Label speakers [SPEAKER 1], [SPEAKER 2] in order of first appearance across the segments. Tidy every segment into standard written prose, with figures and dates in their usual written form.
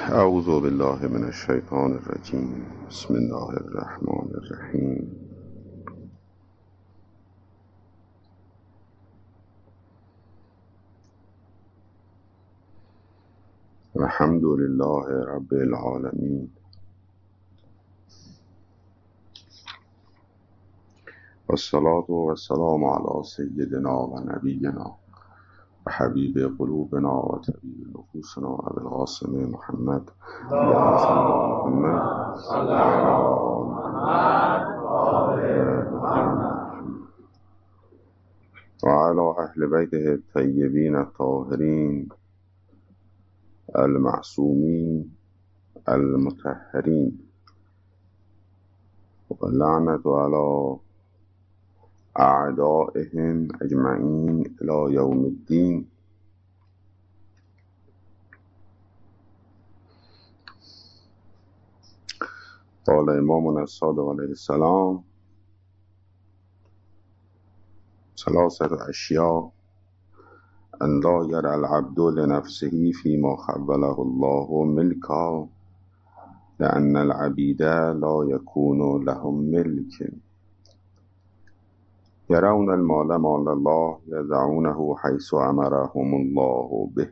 [SPEAKER 1] اعوذ بالله من الشیطان الرجیم. بسم الله الرحمن الرحیم. الحمد لله رب العالمین والصلاة والسلام على سیدنا و نبینا و حبیب قلوبنا و طبیب نفوسنا ابی القاسم محمد صلی و علی اهل بیته الطیبین الطاهرین المعصومین المطهرین و لعنت علی اعدائهم اجمعین الی یوم الدین. قال امامنا الصادق علیه السلام: ثلاثة اشیاء ان لا یرى العبد لنفسه فيما خوله الله ملكا لأن العبید لا يكون لهم ملك يرون المال مال الله يضعونه حيث أمرهم الله به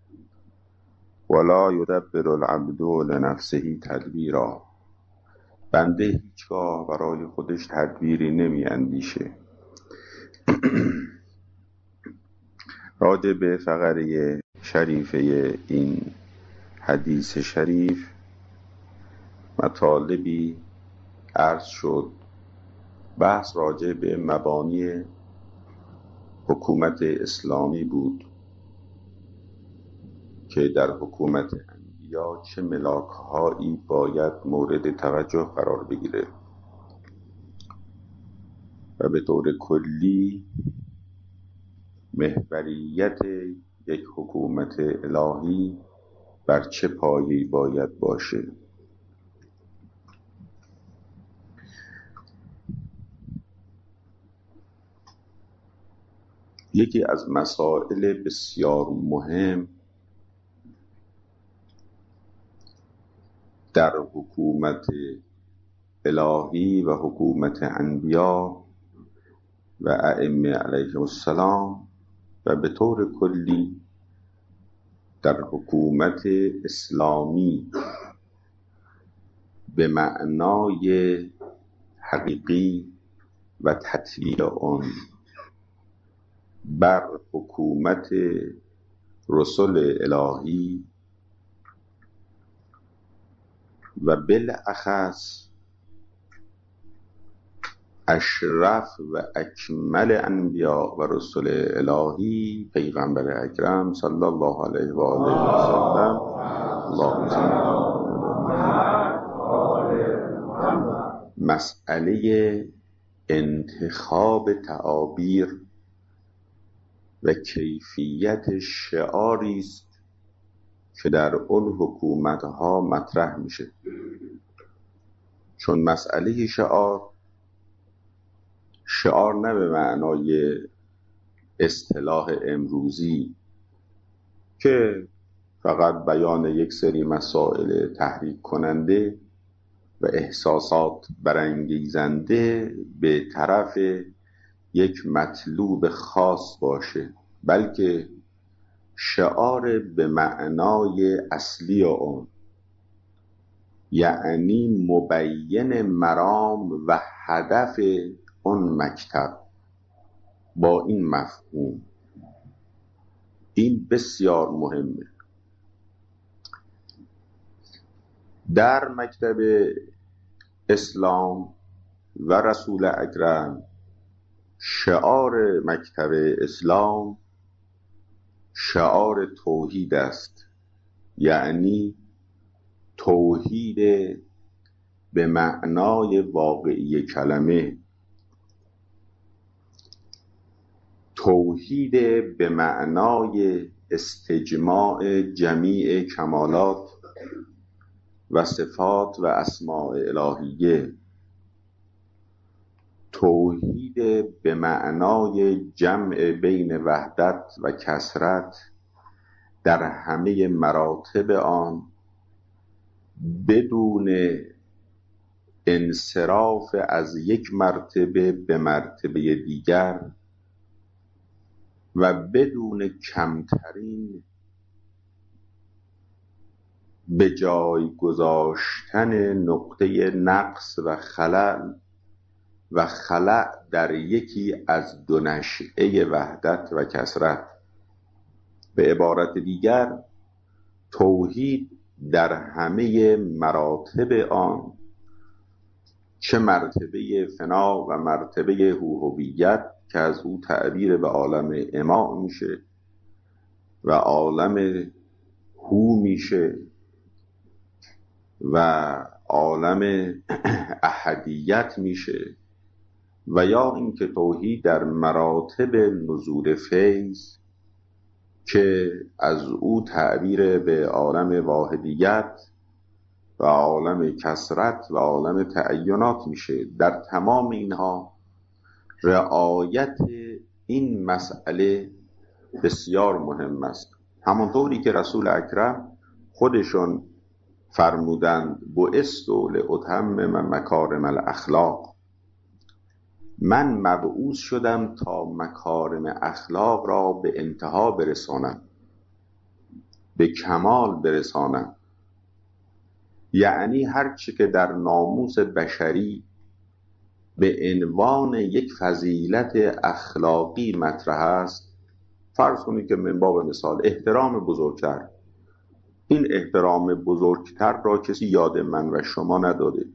[SPEAKER 1] ولا يدبر العبد لنفسه تدبیرا. بنده هیچگاه برای خودش تدبیری نمی اندیشه. راجع به فقره شریفه این حدیث شریف مطالبی عرض شد. بحث راجع به مبانی حکومت اسلامی بود که در حکومت انبیا چه ملاک‌هایی باید مورد توجه قرار بگیره و به طور کلی محوریت یک حکومت الهی بر چه پایه‌ای باید باشه. یکی از مسائل بسیار مهم در حکومت الهی و حکومت انبیا و ائمه علیهم السلام و به طور کلی در حکومت اسلامی به معنای حقیقی و تطبیق آن بر حکومت رسل الهی و بالاخص اشرف و اکمل انبیا و رسل الهی پیغمبر اکرم صلی الله علیه و آله و سلم. اللهم صل. مسئله انتخاب تعابیر و کیفیت شعاری است که در اون حکومت‌ها مطرح میشه. چون مسئله شعار نه به معنای اصطلاح امروزی که فقط بیان یک سری مسائل تحریک کننده و احساسات برانگیزنده به طرف یک مطلوب خاص باشه، بلکه شعار به معنای اصلی اون، یعنی مبین مرام و هدف اون مکتب. با این مفهوم این بسیار مهمه. در مکتب اسلام و رسول اکرم شعار مکتب اسلام شعار توحید است، یعنی توحید به معنای واقعی کلمه، توحید به معنای استجماع جمیع کمالات و صفات و اسماء الهیه، توحید به معنای جمع بین وحدت و کثرت در همه مراتب آن بدون انصراف از یک مرتبه به مرتبه دیگر و بدون کمترین به جای گذاشتن نقطه نقص و خلأ در یکی از دو نشأه وحدت و کثرت. به عبارت دیگر توحید در همه مراتب آن، چه مرتبه فنا و مرتبه هویت که از او تعبیر به عالم اما میشه و عالم هو میشه و عالم احدیت میشه، و یا اینکه توحید در مراتب نزول فیض که از او تعبیر به عالم واحدیت و عالم کثرت و عالم تعینات میشه. در تمام اینها رعایت این مسئله بسیار مهم است، همانطوری که رسول اکرم خودشون فرمودند بعثت لأتمم مکارم الاخلاق، من مبعوث شدم تا مکارم اخلاق را به انتها برسانم، به کمال برسانم. یعنی هر چی که در ناموس بشری به عنوان یک فضیلت اخلاقی مطرح است، فرض کنید که من باب مثال احترام بزرگتر، این احترام بزرگتر را کسی یاد من و شما نداده،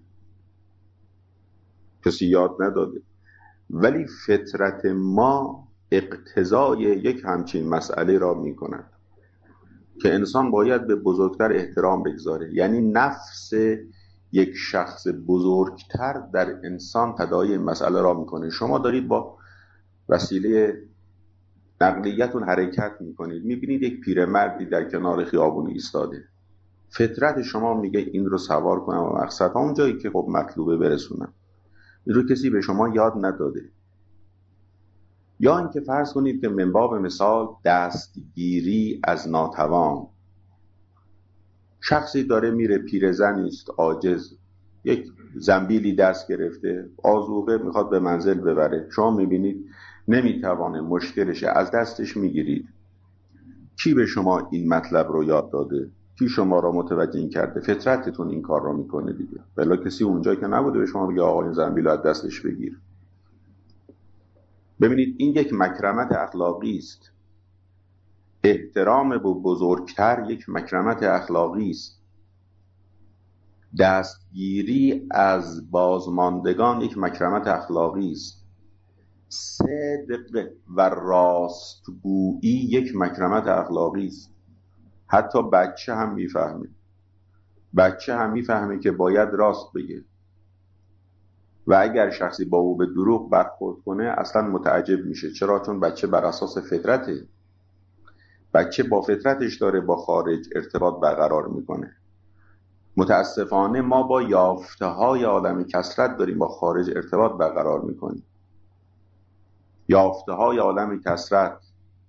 [SPEAKER 1] کسی یاد نداده، ولی فطرت ما اقتضای یک همچین مسئله را می کند که انسان باید به بزرگتر احترام بگذاره. یعنی نفس یک شخص بزرگتر در انسان تداعی این مسئله را میکنه. شما دارید با وسیله نقلیتون حرکت میکنید، میبینید یک پیرمردی در کنار خیابون ایستاده، فطرت شما میگه این رو سوار کنم و مقصد اون جایی که خب مطلوبه برسونم. این رو کسی به شما یاد نداده. یا اینکه فرض کنید که من باب مثال دستگیری از ناتوان، شخصی داره میره، پیرزنی است عاجز، یک زنبیلی دست گرفته، آذوقه میخواد به منزل ببره، شما میبینید نمیتوانه، مشکلشه، از دستش میگیرید. کی به شما این مطلب رو یاد داده؟ کی شما را متوجه این کرده؟ فطرتتون این کار رو میکنه دیگه، بلا کسی اونجا که نبوده به شما بگه آقا این زنبیل رو از دستش بگیر. ببینید این یک مکرمت اخلاقی است. احترام به بزرگتر یک مکرمت اخلاقی است. دستگیری از بازماندگان یک مکرمت اخلاقی است. صدق و راستگویی یک مکرمت اخلاقی است. حتی بچه هم میفهمه. بچه هم میفهمه که باید راست بگه و اگر شخصی با او به دروغ برخورد کنه اصلا متعجب میشه. چرا؟ چون بچه بر اساس فطرته، بچه با فطرتش داره با خارج ارتباط برقرار میکنه. متاسفانه ما با یافته های عالم کثرت داریم با خارج ارتباط برقرار میکنیم. یافته های عالم کثرت،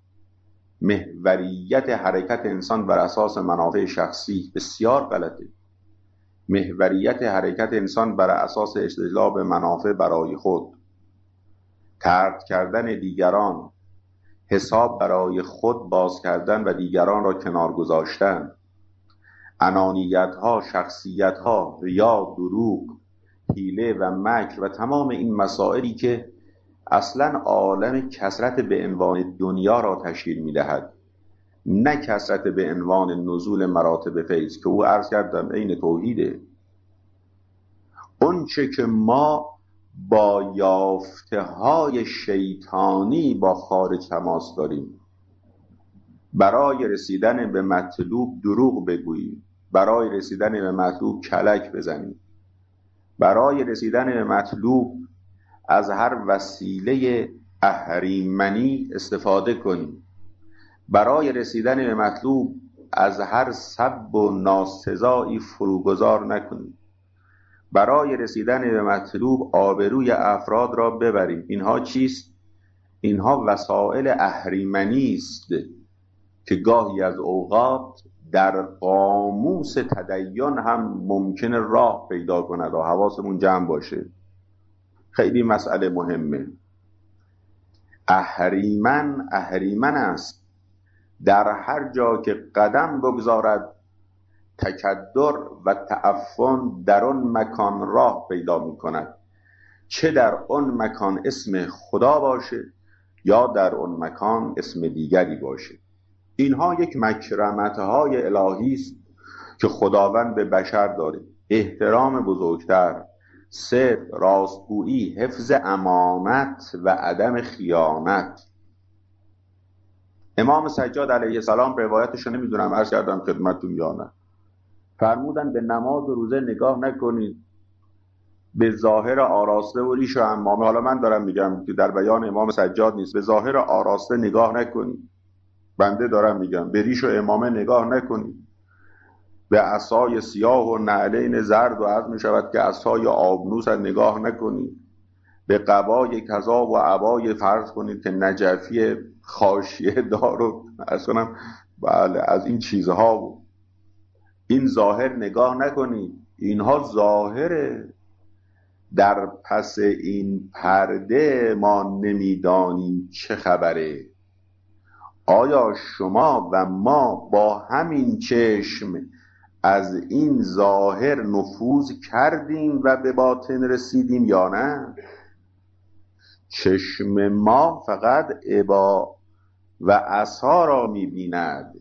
[SPEAKER 1] محوریت حرکت انسان بر اساس منافع شخصی بسیار غلطه. محوریت حرکت انسان بر اساس استجلاب منافع برای خود، طرد کردن دیگران، حساب برای خود باز کردن و دیگران را کنار گذاشتن، انانیت ها، شخصیت ها، ریا، دروغ، حیله و مکر و تمام این مسائلی که اصلا عالم کثرت به عنوان دنیا را تشکیل می‌دهد، نه کثرت به عنوان نزول مراتب فیض که او عرض کردم عین توحیده. اون چه که ما با یافته های شیطانی با خارج تماس داریم، برای رسیدن به مطلوب دروغ بگوییم، برای رسیدن به مطلوب کلک بزنیم، برای رسیدن به مطلوب از هر وسیله اهریمنی استفاده کنیم، برای رسیدن به مطلوب از هر سب و ناسزایی فروگذار نکنیم، برای رسیدن به مطلوب آبروی افراد را ببریم. اینها چیست؟ اینها وسائل اهریمنی است که گاهی از اوقات در قاموس تدین هم ممکنه راه پیدا کند و حواسمون جمع باشه. خیلی مسئله مهمه. اهریمن است در هر جا که قدم بگذارد، تکدر و تعفن در آن مکان راه پیدا می کند، چه در آن مکان اسم خدا باشه یا در آن مکان اسم دیگری باشه. اینها یک مکرمت‌های الهی است که خداوند به بشر داره. احترام بزرگتر، صدق، راستگویی، حفظ امانت و عدم خیانت. امام سجاد علیه السلام، روایتش نمیدونم عرض کردم خدمتتون یا نه، فرمودن به نماز و روزه نگاه نکنید، به ظاهر آراسته و ریش و عمامه. حالا من دارم میگم که در بیان امام سجاد نیست. به ظاهر آراسته نگاه نکنید، بنده دارم میگم به ریش و عمامه نگاه نکنید، به عصای سیاه و نعلین زرد و عرض میشود که عصای آبنوس نگاه نکنید، به قبای کذا و عبای فرض کنید که نجفی خاشیه دار و اصلا بله از این چیزها بود. این ظاهر نگاه نکنید. اینها ظاهره، در پس این پرده ما نمیدانیم چه خبره. آیا شما و ما با همین چشم از این ظاهر نفوذ کردیم و به باطن رسیدیم یا نه؟ چشم ما فقط عبا و عصا را می‌بیند،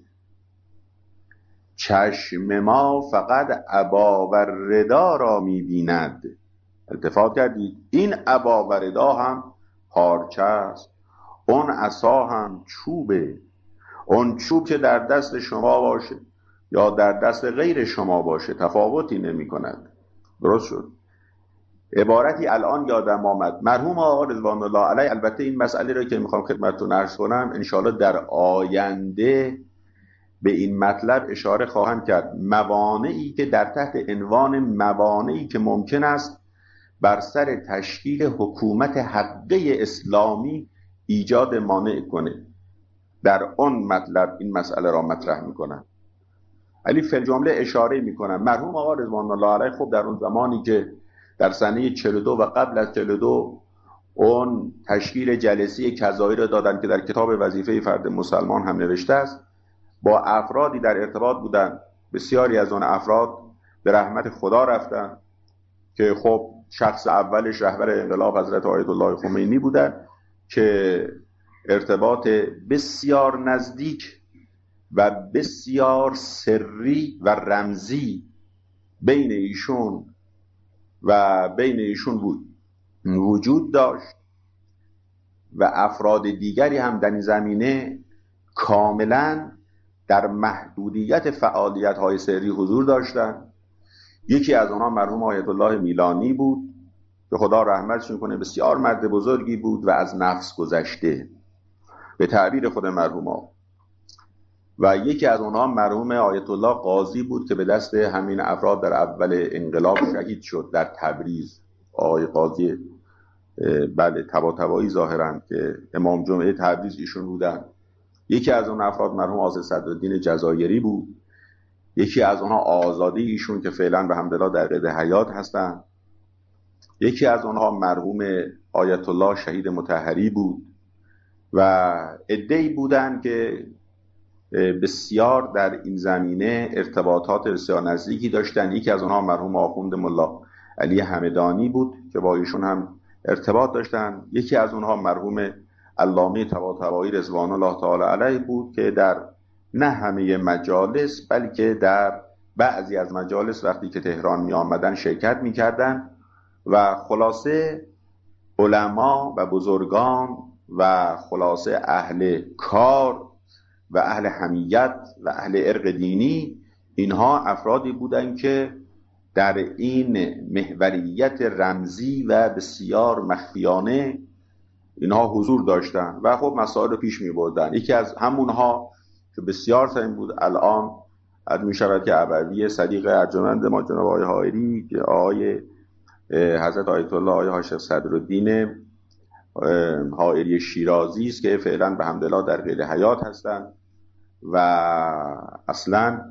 [SPEAKER 1] چشم ما فقط عبا و ردا را می‌بیند. التفات کردید؟ این عبا و ردا هم پارچه است، اون عصا هم چوبه. اون چوب که در دست شما باشه یا در دست غیر شما باشه تفاوتی نمی کند. درست شد؟ عبارتی الان یادم آمد، مرحوم آقا رضوان الله علیه، البته این مسئله رو که میخوام خدمتتون عرض کنم انشاءالله در آینده به این مطلب اشاره خواهم کرد. موانعی که در تحت عنوان موانعی که ممکن است بر سر تشکیل حکومت حقه اسلامی ایجاد مانع کنه، در آن مطلب این مسئله را مطرح میکنم. علی فی الجمله اشاره میکنم مرحوم آقا رضوان الله علیه خب در اون زمانی که در سنه 42 و قبل از 42 اون تشکیل جلسه کذایی را دادن که در کتاب وظیفه فرد مسلمان هم نوشته است، با افرادی در ارتباط بودن. بسیاری از اون افراد به رحمت خدا رفتن که خب شخص اولش رهبر انقلاب حضرت آیت الله خمینی بودن که ارتباط بسیار نزدیک و بسیار سری و رمزی بین ایشون بود وجود داشت و افراد دیگری هم در این زمینه کاملا در محدودیت فعالیت‌های سری حضور داشتند. یکی از آنها مرحوم آیت الله میلانی بود که خدا رحمتش کنه، بسیار مرد بزرگی بود و از نفس گذشته به تعبیر خود مرحوم. و یکی از آنها مرحوم آیت الله قاضی بود که به دست همین افراد در اول انقلاب شهید شد در تبریز. آقای قاضی بله طباطبایی ظاهرا که امام جمعه تبریز ایشون بودن. یکی از اون افراد مرحوم آذر صدرالدین جزایری بود. یکی از اونها آزادی ایشون که فعلا به حمدالله در قید حیات هستن. یکی از اونها مرحوم آیت الله شهید مطهری بود و عده‌ای بودن که بسیار در این زمینه ارتباطات بسیار نزدیکی داشتن. یکی از اونها مرحوم آخوند ملا علی همدانی بود که با ایشون هم ارتباط داشتن. یکی از اونها مرحوم علامه طباطبایی رضوان الله تعالی علیه بود که در نه همه مجالس بلکه در بعضی از مجالس وقتی که تهران می آمدن شرکت می کردن و خلاصه علما و بزرگان و خلاصه اهل کار و اهل حمیت و اهل ارق دینی، اینها افرادی بودند که در این محوریت رمزی و بسیار مخفیانه اینها حضور داشتند و خب مسائل رو پیش می بردن. یکی از همونها که بسیار سعیم بود الان از می شود که ابوی صدیق ارجمند ما جناب آقای حائری که آقای حضرت آیت الله آقای حاج صدرالدین حائری شیرازی است که فعلا به حمدالله در قید حیات هستند و اصلا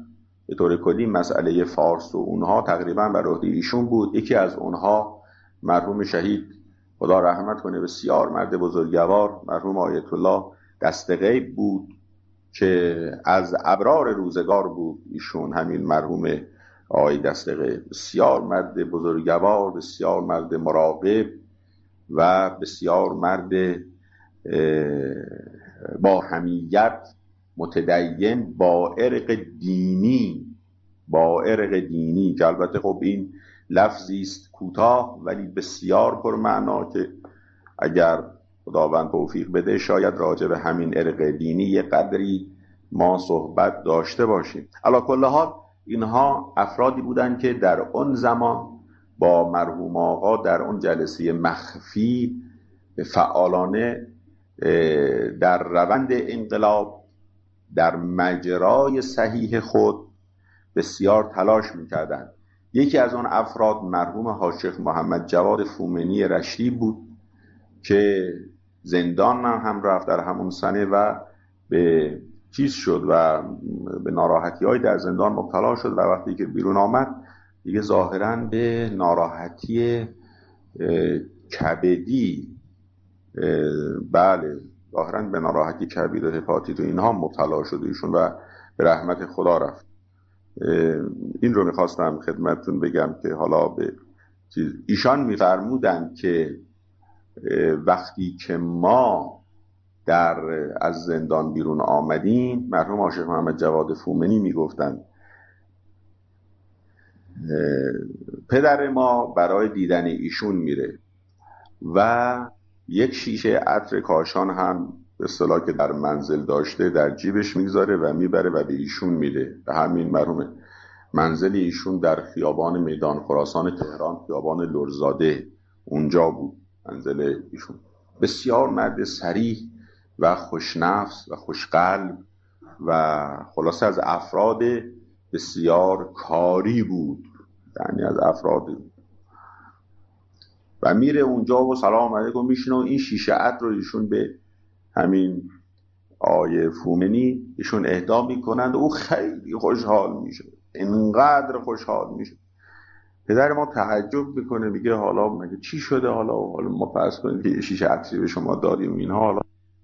[SPEAKER 1] به طور کلی مسئله فارس و اونها تقریبا بر عهده ایشون بود. یکی از اونها مرحوم شهید خدا رحمت کنه بسیار مرد بزرگوار مرحوم آیت الله دستغیب بود که از ابرار روزگار بود. ایشون همین مرحوم آقای دستغیب بسیار مرد بزرگوار، بسیار مرد مراقب و بسیار مرد با حمیت، متدین، با ارق دینی که البته خب این لفظی است کوتاه ولی بسیار پرمعنا که اگر خداوند توفیق بده شاید راجع به همین ارق دینی یه قدری ما صحبت داشته باشیم. علی کل حال اینها افرادی بودند که در اون زمان با مرحوم آقا در اون جلسه مخفی فعالانه در روند انقلاب در مجرای صحیح خود بسیار تلاش می‌کردند. یکی از اون افراد مرحوم حاج شیخ محمد جواد فومنی رشتی بود که زندان هم رفت در همون سنه و به چیز شد و به ناراحتی‌های در زندان مبتلا شد و وقتی که بیرون آمد دیگه ظاهراً به ناراحتی کبدی ظاهراً به ناراحتی کبد و هپاتیت و اینها مبتلا شد ایشون و به رحمت خدا رفت. این رو میخواستم خدمتتون بگم که حالا به ایشان میفرمودند که وقتی که ما از زندان بیرون آمدیم مرحوم حاج شیخ محمد جواد فومنی میگفتند پدر ما برای دیدن ایشون میره و یک شیشه عطر کاشان هم به اصطلاح که در منزل داشته در جیبش میگذاره و میبره و به ایشون میده. به همین مرحوم منزل ایشون در خیابان میدان خراسان تهران، خیابان لرزاده، اونجا بود منزل ایشون. بسیار مرد صریح و خوشنفس و خوشقلب و خلاصه از افراد بسیار کاری بود، یعنی از افراد و میره اونجا و سلام علیکم میشینه و این شیشه عطر رو ایشون به همین آقای فومنی ایشون اهدا میکنند و او خیلی خوشحال میشه، اینقدر خوشحال میشه. پدر ما تعجب میکنه میگه حالا مگه چی شده؟ حالا ما فرض کنیم که شیشه عطری به شما دادیم اینها، حالا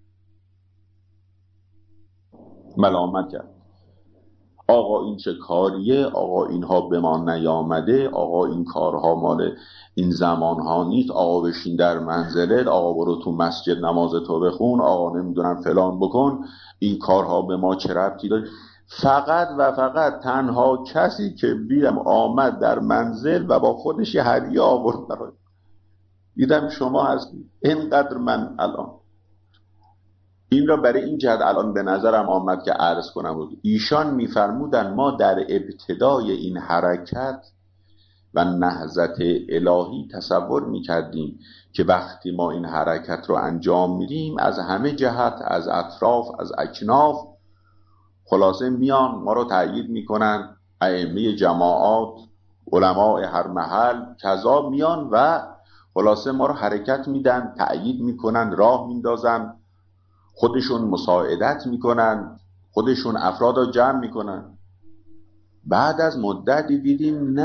[SPEAKER 1] ملامت کرد آقا این چه کاریه، آقا اینها به ما نیامده، آقا این کارها مال این زمانها نیست، آقا بشین در منزلت، آقا برو تو مسجد نماز تو بخون، آقا نمیدونم فلان بکن، این کارها به ما چه ربطی داره؟ فقط و فقط تنها کسی که بیرم آمد در منزل و با خودش یه هدیه آورد برای دیدم شما هستی. اینقدر من الان این را برای این جهت الان به نظرم آمد که عرض کنم بود. ایشان میفرمودن ما در ابتدای این حرکت و نهضت الهی تصور میکردیم که وقتی ما این حرکت رو انجام میدیم از همه جهت، از اطراف، از اکناف خلاصه میان ما رو تأیید میکنن، ائمه جماعات، علماء هر محل کذا میان و خلاصه ما رو حرکت میدن، تأیید میکنن، راه میندازن، خودشون مساعدت میکنن، خودشون افراد رو جمع میکنن. بعد از مدتی دیدیم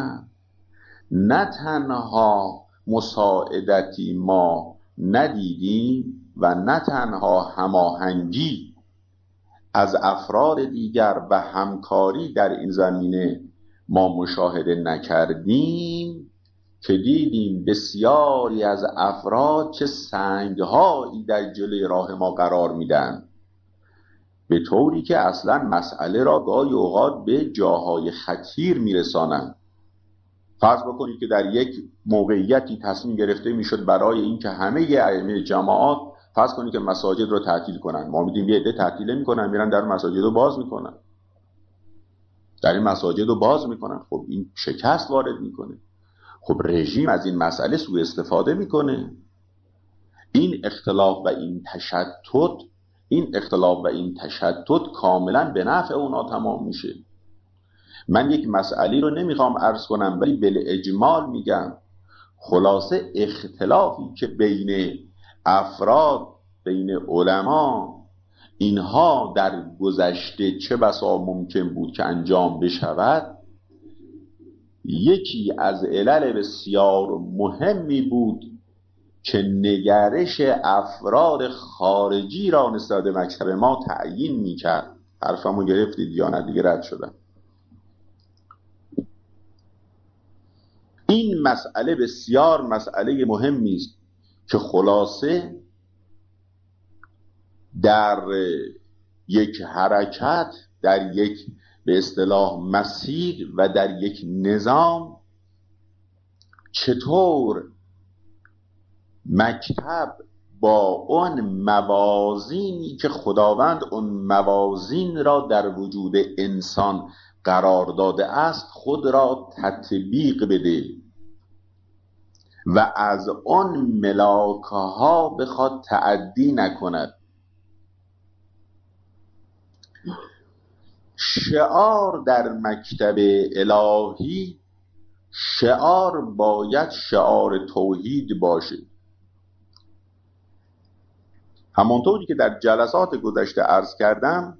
[SPEAKER 1] نه تنها مساعدتی ما ندیدیم و نه تنها هماهنگی از افراد دیگر و همکاری در این زمینه ما مشاهده نکردیم که دیدیم بسیاری از افراد چه سنگهایی در جلوی راه ما قرار میدن، به طوری که اصلا مسئله را گاهی اوقات به جاهای خطیر میرسانند. فرض بکنید که در یک موقعیتی تصمیم گرفته میشد برای اینکه همه ائمه جماعات فرض کنید که مساجد رو تعطیل کنن، ما میدیم یه عده تعطیل میکنن میرن در مساجد رو باز میکنن، در این مساجد رو باز میکنن. خب این شکست وارد میکنه، خب رژیم از این مسئله سوء استفاده میکنه. این اختلاف و این تشتت کاملا به نفع اونا تمام میشه. من یک مسئله رو نمیخوام عرض کنم ولی بالاجمال میگم خلاصه اختلافی که بین افراد، بین علما، اینها در گذشته چه بسا ممکن بود که انجام بشود، یکی از علل بسیار مهمی بود که نگرش افراد خارجی را نسبت به مکتب ما تعیین میکرد. حرفمو گرفتید یا نه؟ دیگه رد شدم. این مسئله بسیار مسئله مهمی است که خلاصه در یک حرکت، در یک به اصطلاح مسیر و در یک نظام چطور مکتب با اون موازینی که خداوند اون موازین را در وجود انسان قرار داده است خود را تطبیق بده و از اون ملاکه ها بخواد تعدی نکند. شعار در مکتب الهی، شعار باید شعار توحید باشه. همانطوری که در جلسات گذشته عرض کردم،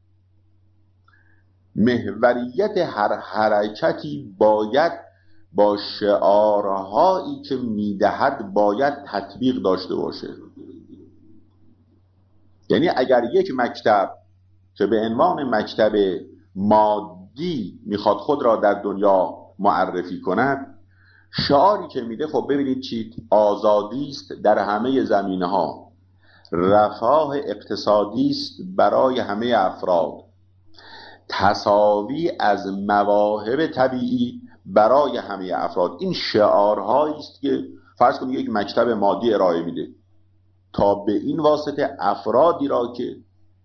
[SPEAKER 1] محوریت هر حرکتی باید با شعارهایی که میدهد باید تطبیق داشته باشه. یعنی اگر یک مکتب که به عنوان مکتب مادی میخواد خود را در دنیا معرفی کند، شعاری که میده خب ببینید چی؟ آزادی است در همه زمینه‌ها، رفاه اقتصادی است برای همه افراد، تساوی از مواهب طبیعی برای همه افراد. این شعارهایی است که فرض کنید یک مکتب مادی ارائه میده تا به این واسطه افرادی را که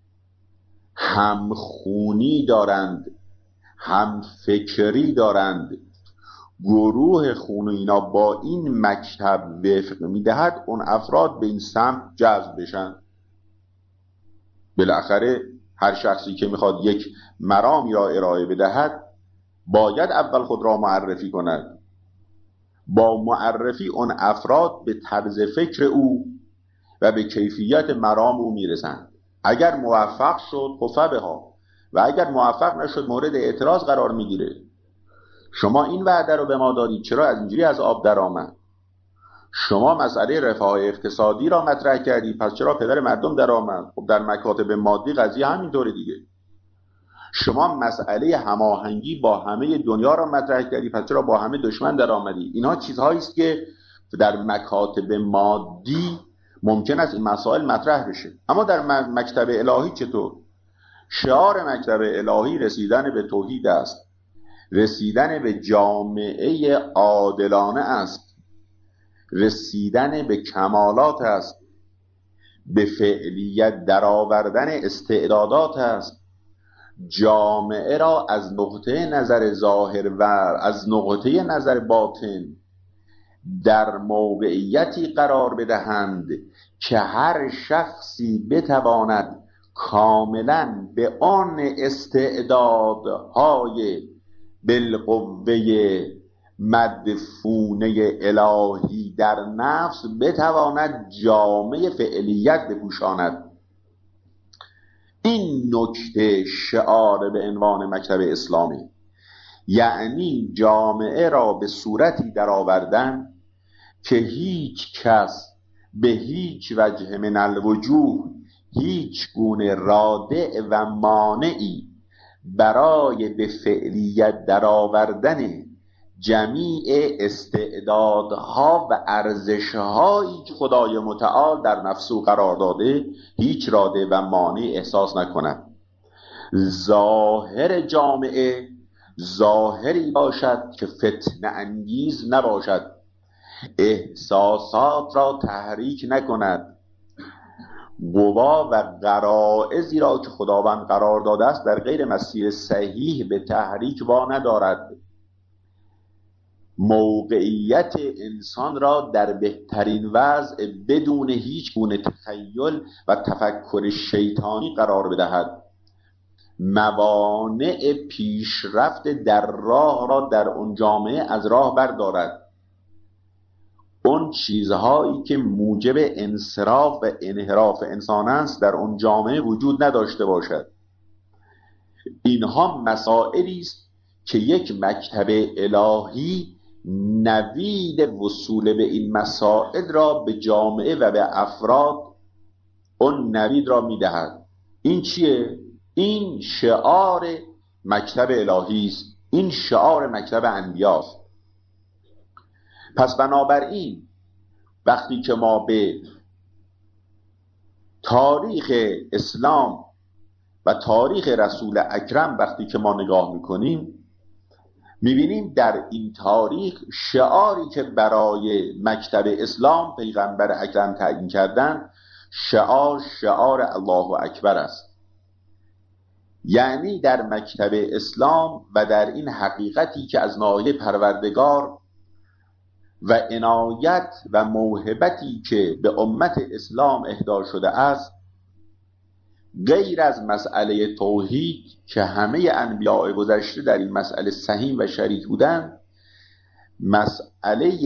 [SPEAKER 1] هم خونی دارند، هم فکری دارند، گروه خون و اینا با این مکتب وفق میدهد، اون افراد به این سمت جذب بشن. بالاخره هر شخصی که میخواد یک مرامی را ارائه بدهد باید اول خود را معرفی کند. با معرفی اون افراد به طرز فکر او و به کیفیت مرام او میرسند. اگر موفق شد خفه ها، و اگر موفق نشد مورد اعتراض قرار میگیره. شما این وعده رو به ما دادید، چرا از اینجوری از آب در آمد؟ شما مسئله رفاه اقتصادی را مطرح کردی، پس چرا پدر مردم در آمد؟ خب در مکاتب مادی قضیه همینطوره دیگه. شما مسئله هماهنگی با همه دنیا را مطرح کردی، پس چرا با همه دشمن در آمدی؟ اینها چیزهایی است که در مکاتب مادی ممکن است این مسائل مطرح بشه. اما در مکتب الهی چطور؟ شعار مکتب الهی رسیدن به توحید است، رسیدن به جامعه عادلانه است، رسیدن به کمالات است، به فعلیت درآوردن استعدادات است، جامعه را از نقطه نظر ظاهر و از نقطه نظر باطن در موقعیتی قرار بدهند که هر شخصی بتواند کاملا به آن استعدادهای بالقوه مدفونه الهی در نفس بتواند جامعه فعلیت بپوشاند. این نکته شعار به عنوان مکتب اسلامی، یعنی جامعه را به صورتی درآوردن که هیچ کس به هیچ وجه من الوجوه هیچ گونه رادع و مانعی برای به فعلیت درآوردن جمیع استعدادها و ارزشهایی که خدای متعال در نفس او قرار داده هیچ رادع و مانع احساس نکند. ظاهر جامعه ظاهری باشد که فتنه انگیز نباشد، احساسات را تحریک نکند، قوا و غرائزی را که خداوند قرار داده است در غیر مسیر صحیح به تحریک وا ندارد، موقعیت انسان را در بهترین وضع بدون هیچ گونه تخیل و تفکر شیطانی قرار بدهد، موانع پیشرفت در راه را در اون جامعه از راه بردارد، اون چیزهایی که موجب انصراف و انحراف انسان است در اون جامعه وجود نداشته باشد. اینها مسائلی است که یک مکتب الهی نوید وصول به این مسائل را به جامعه و به افراد اون نوید را میدهد. این چیه؟ این شعار مکتب الهی است، این شعار مکتب انبیاست. پس بنابراین وقتی که ما به تاریخ اسلام و تاریخ رسول اکرم وقتی که ما نگاه میکنیم، میبینیم در این تاریخ شعاری که برای مکتب اسلام پیغمبر اکرم تعیین کردن، شعار الله اکبر است. یعنی در مکتب اسلام و در این حقیقتی که از ناحیه پروردگار و عنایت و موهبتی که به امت اسلام اهدا شده است، غیر از مسئله توحید که همه انبیاء گذشته در این مسئله سهیم و شریک بودند، مسئله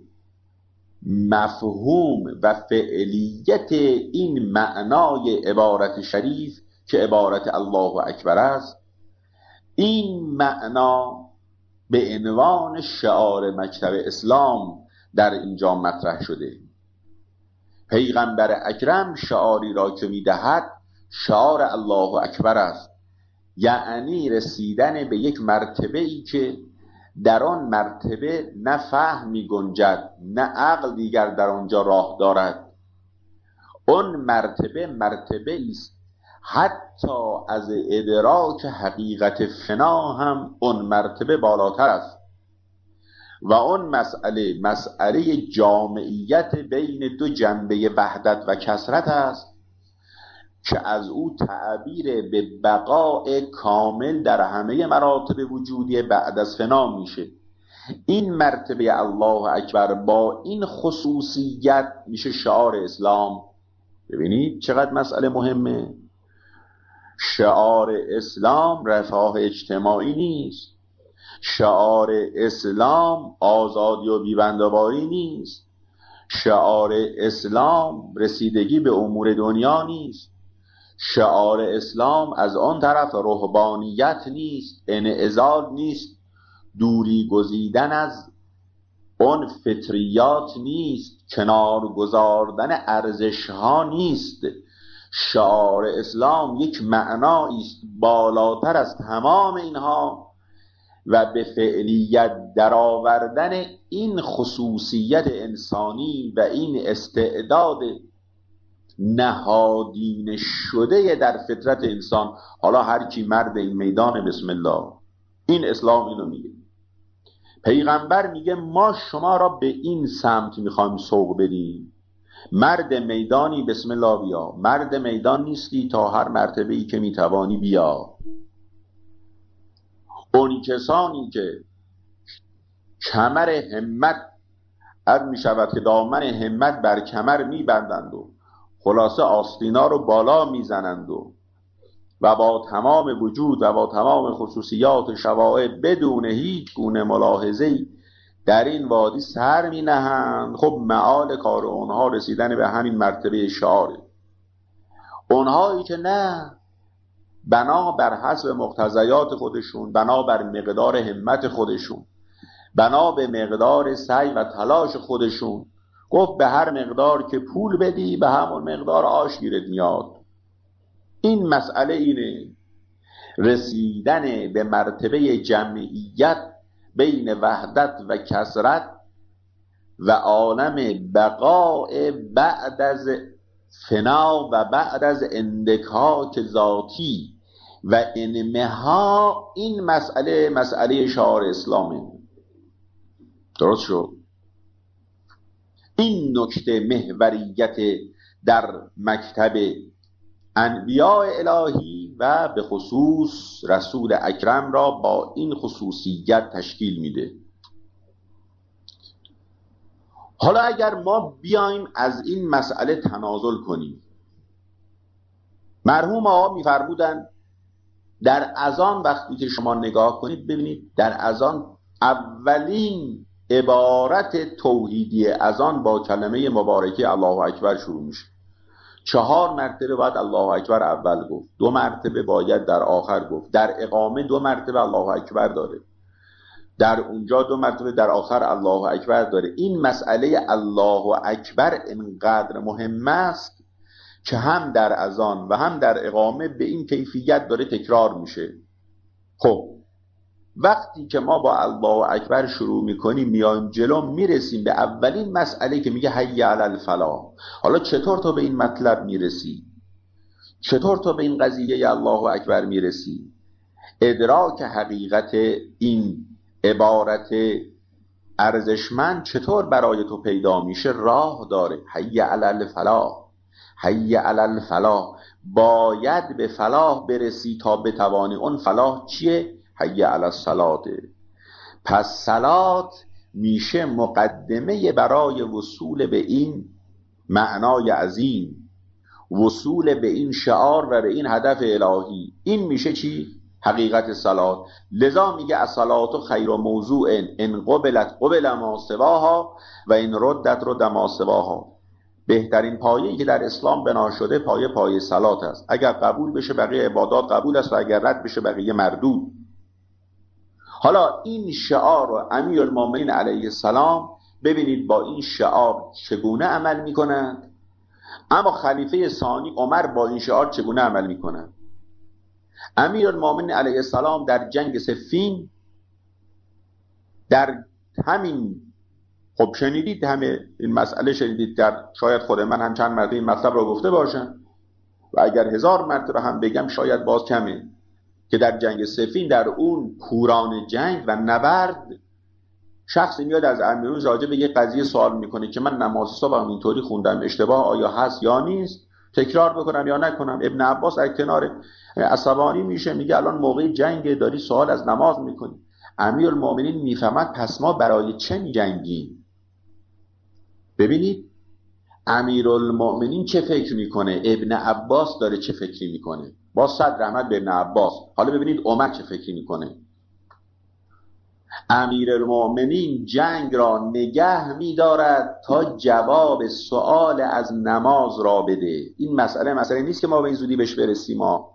[SPEAKER 1] مفهوم و فعلیت این معنای عبارت شریف که عبارت الله اکبر است، این معنا به عنوان شعار مکتب اسلام در اینجا مطرح شده. پیغمبر اکرم شعاری را که میدهد شعار الله اکبر است، یعنی رسیدن به یک مرتبه‌ای که در آن مرتبه نه فهم می گنجد نه عقل دیگر در آنجا راه دارد. اون مرتبه است حتی از ادراک حقیقت فنا هم اون مرتبه بالاتر است و اون مسئله جامعیت بین دو جنبه وحدت و کثرت است که از او تعبیر به بقاء کامل در همه مراتب وجودی بعد از فنا میشه. این مرتبه الله اکبر با این خصوصیت میشه شعار اسلام. ببینید چقدر مسئله مهمه. شعار اسلام رفاه اجتماعی نیست، شعار اسلام آزادی و بیبندواری نیست، شعار اسلام رسیدگی به امور دنیا نیست، شعار اسلام از آن طرف رهبانیت نیست، انعزال نیست، دوری گزیدن از اون فطریات نیست، کنار گذاردن ارزش ها نیست. شعار اسلام یک معنایی است بالاتر از تمام اینها و به فعلیت درآوردن این خصوصیت انسانی و این استعداد نهادینه شده در فطرت انسان. حالا هر کی مرد این میدان بسم الله، این اسلام اینو میگه. پیغمبر میگه ما شما را به این سمت میخوایم سوق بدیم. مرد میدانی بسم الله بیا، مرد میدان نیستی تا هر مرتبه ای که میتوانی بیا. اون کسانی که کمر همت عد میشود که دامن همت بر کمر میبندند و خلاصه آستینا رو بالا میزنند و با تمام وجود و با تمام خصوصیات شوائع بدون هیچ گونه ملاحظه‌ای در این وادی سر می نهند، خب معال کار اونها رسیدن به همین مرتبه شعاره. اونهایی که نه، بنا بر حسب مقتضیات خودشون، بنا بر مقدار همت خودشون، بنا به مقدار سعی و تلاش خودشون، گفت به هر مقدار که پول بدی به همون مقدار آش گیرت میاد. این مسئله اینه، رسیدن به مرتبه جمعیت بین وحدت و کثرت و عالم بقاء بعد از فنا و بعد از اندکاک ذاتی و انمها. این مسئله شعار اسلامه. درست شد؟ این نکته محوریت در مکتب انبیاء الهی و به خصوص رسول اکرم را با این خصوصیت تشکیل میده. حالا اگر ما بیایم از این مسئله تنازل کنیم، مرحوم آقا می‌فرمودن در اذان وقتی که شما نگاه کنید ببینید در اذان اولین عبارت توحیدی اذان با کلمه مبارکه الله اکبر شروع میشه. 4 مرتبه باید الله اکبر اول گفت، 2 مرتبه باید در آخر گفت. در اقامه 2 مرتبه الله اکبر داره، در اونجا 2 مرتبه در آخر الله اکبر داره. این مسئله الله اکبر اینقدر مهم است که هم در اذان و هم در اقامه به این کیفیت داره تکرار میشه. خب وقتی که ما با الله اکبر شروع میکنیم میایم جلو، میرسیم به اولین مسئله که میگه حی علی الفلاح. حالا چطور تو به این مطلب میرسی؟ چطور تو به این قضیه الله اکبر میرسی؟ ادراک حقیقت این عبارت ارزشمند چطور برای تو پیدا میشه؟ راه داره. حی علی الفلاح، حی علی الفلاح. باید به فلاح برسی تا بتوانی. اون فلاح چیه؟ حی علی الصلاة. پس صلات میشه مقدمه برای وصول به این معنای عظیم، وصول به این شعار و به این هدف الهی. این میشه چی؟ حقیقت صلات. لذا میگه الصلاة خیر موضوع ان قبلت قبل ما سواها و ان ردت رد ما سواها. بهترین پایه‌ای که در اسلام بنا شده پایه صلات است. اگر قبول بشه بقیه عبادات قبول است و اگر رد بشه بقیه مردود. حالا این شعار رو امیرالمومنین علیه السلام ببینید با این شعار چگونه عمل میکنند، اما خلیفه ثانی عمر با این شعار چگونه عمل میکنند. امیرالمومنین علیه السلام در جنگ صفین، در همین، خب شنیدید همه این مسئله شنیدید، در شاید خود من هم چند مرتبه این مطلب رو گفته باشم و اگر 1000 مرتبه هم بگم شاید باز کمه، که در جنگ صفین در اون پوران جنگ و نبرد شخصی میاد از امیرون راجع به یه قضیه سوال میکنه که من نماز صبح اینطوری خوندم، اشتباه آیا هست یا نیست، تکرار بکنم یا نکنم. ابن عباس از کنار عصبانی میشه، میگه الان موقع جنگ داری سوال از نماز میکنی. امیرالمومنین میفهمد پس ما برای چه میجنگیم. ببینید امیرالمومنین چه فکر میکنه، ابن عباس داره چه فکری میکنه. با صد رحمت به ابن عباس. حالا ببینید عمر چه فکری میکنه. امیرالمومنین جنگ را نگه میدارد تا جواب سؤال از نماز را بده. این مسئله نیست که ما به این زودی بهش برسیم. ما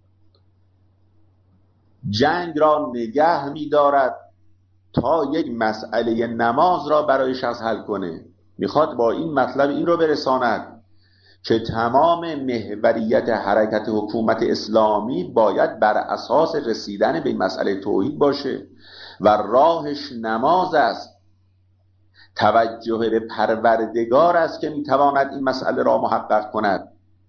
[SPEAKER 1] جنگ را نگه میدارد تا یک مسئله نماز را برای شخص حل کنه. میخواد با این مطلب این رو برساند که تمام محوریت حرکت حکومت اسلامی باید بر اساس رسیدن به این مسئله توحید باشه و راهش نماز است. توجه به پروردگار است که میتواند این مسئله را محقق کند.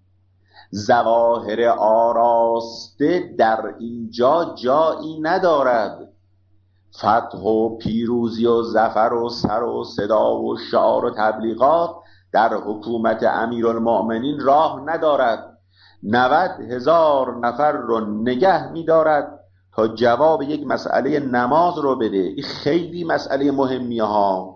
[SPEAKER 1] ظواهر آراسته در اینجا جایی ندارد. فتح و پیروزی و ظفر و سر و صدا و شعار و تبلیغات در حکومت امیرالمومنین راه ندارد. 90,000 نفر رو نگه می‌دارد تا جواب یک مسئله نماز رو بده. این خیلی مسئله مهمیه ها.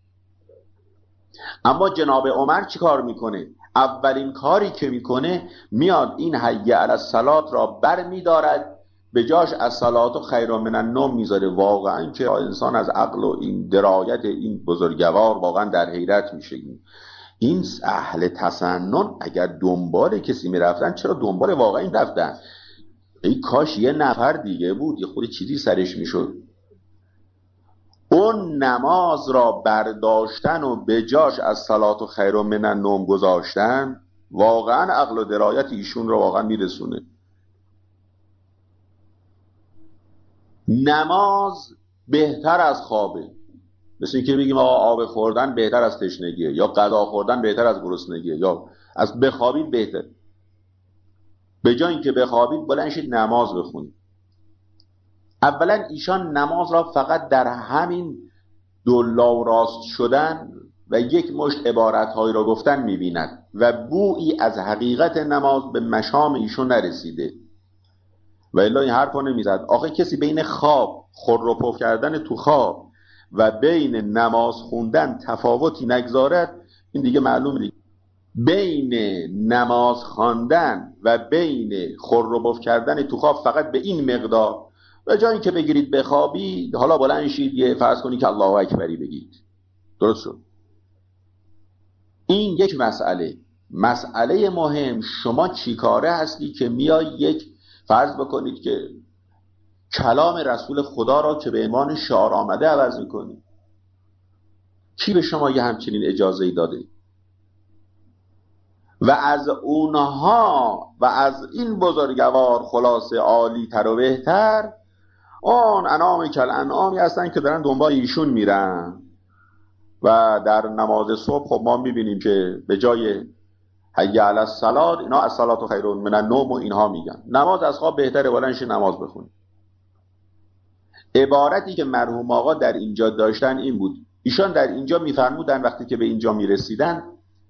[SPEAKER 1] اما جناب عمر چی کار میکنه؟ اولین کاری که میکنه میاد این حی علی الصلاة را بر میدارد، به جاش الصلاة خیر من النوم میذاره. واقعا که انسان از عقل و این درایت این بزرگوار واقعا در حیرت میشه. این اهل تسنن اگر دنبال کسی میرفتن چرا دنبال واقعا رفتن؟ ای کاش یه نفر دیگه بود یه خود چیزی سرش میشد. اون نماز را برداشتن و به جاش از صلات خیر من النوم گذاشتن واقعا عقل و درایت ایشون رو واقعا میرسونه. نماز بهتر از خوابه. مثل اینکه بگیم آقا آب خوردن بهتر از تشنگیه، یا غذا خوردن بهتر از گرسنگیه، یا از بخوابید بهتر. به جای اینکه بخوابید بلند شید نماز بخونید. اولا ایشان نماز را فقط در همین دولا و راست شدن و یک مشت عبارتهایی را گفتن میبیند و بویی از حقیقت نماز به مشام ایشون نرسیده و الا این حرف رو نمیزد. آخه کسی بین خواب خور و پف کردن تو خواب و بین نماز خوندن تفاوتی نگذارد، این دیگه معلوم دیگه. بین نماز خواندن و بین خور و پف کردن تو خواب فقط به این مقدار به جای اینکه بگیرید بخوابید، حالا بلند شید یه فرض کنید که الله اکبری بگید. درست شد. این یک مسئله مهم، شما چیکاره هستی که میای یک فرض بکنید که کلام رسول خدا را که به عنوان شعار آمده عوض میکنید؟ کی به شما یه همچنین اجازه‌ای داده؟ و از اونها و از این بزرگوار خلاصه عالی تر و بهتر اون انعام کل انعامی هستن که دارن دنبال ایشون میرن. و در نماز صبح خب ما میبینیم که به جای حی علی الصلاة اینا الصلاة خیر من النوم و اینها میگن. نماز از خواب بهتره، بلند شید نماز بخونید. عبارتی که مرحوم آقا در اینجا داشتن این بود. ایشان در اینجا میفرمودن وقتی که به اینجا میرسیدن،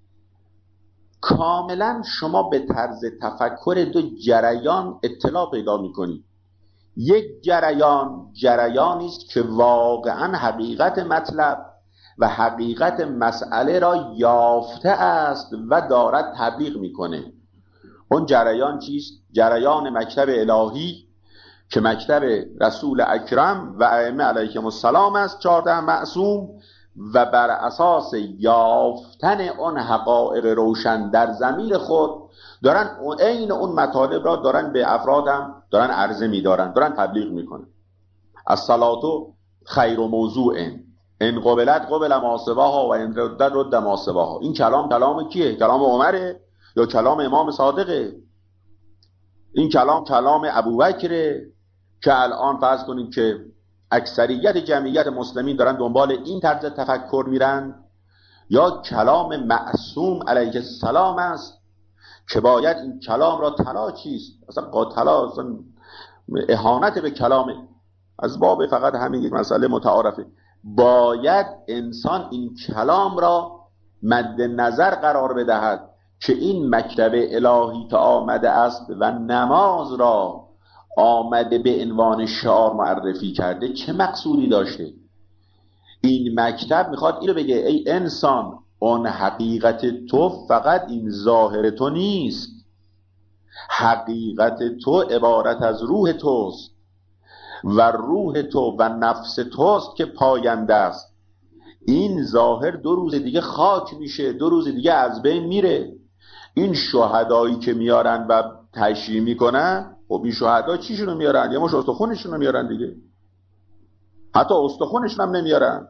[SPEAKER 1] کاملا شما به طرز تفکر دو جریان اطلاع پیدا میکنید. یک جریانی است که واقعا حقیقت مطلب و حقیقت مسئله را یافته است و دارد تبلیغ میکنه. اون جریان چیست؟ جریان مکتب الهی که مکتب رسول اکرم و ائمه علیهم السلام است، 14 معصوم، و بر اساس یافتن اون حقایق روشن در ضمیر خود دارن عین اون مطالب را دارن به افرادم دارن عرضه می‌دارن، دارن تبلیغ میکنن. الصلاة خیر موضوع ان قبلت قبل ما سواها و ان ردت رد ما سواها. این کلام کیه؟ کلام عمره یا کلام امام صادقه؟ این کلام ابوبکره که الان فرض کنید که اکثریت جمعیت مسلمین دارن دنبال این طرز تفکر میرن، یا کلام معصوم علیه السلام است که باید این کلام را طلا چیست؟ اصلا قاطلا اصلا اهانت به کلام، از باب فقط همین یک مسئله متعارفه. باید انسان این کلام را مد نظر قرار بدهد که این مکتب الهی که آمده است و نماز را آمده به عنوان شعار معرفی کرده چه مقصودی داشته. این مکتب میخواد اینو بگه ای انسان، اون حقیقت تو فقط این ظاهر تو نیست، حقیقت تو عبارت از روح توست و روح تو و نفس توست که پاینده است. این ظاهر 2 روز دیگه خاک میشه، 2 روز دیگه از بین میره. این شهدایی که میارن و تشریح میکنن، خب این شهدا چیشونو میارن؟ یه مش استخونشونو میارن دیگه، حتی استخونشون هم نمیارن،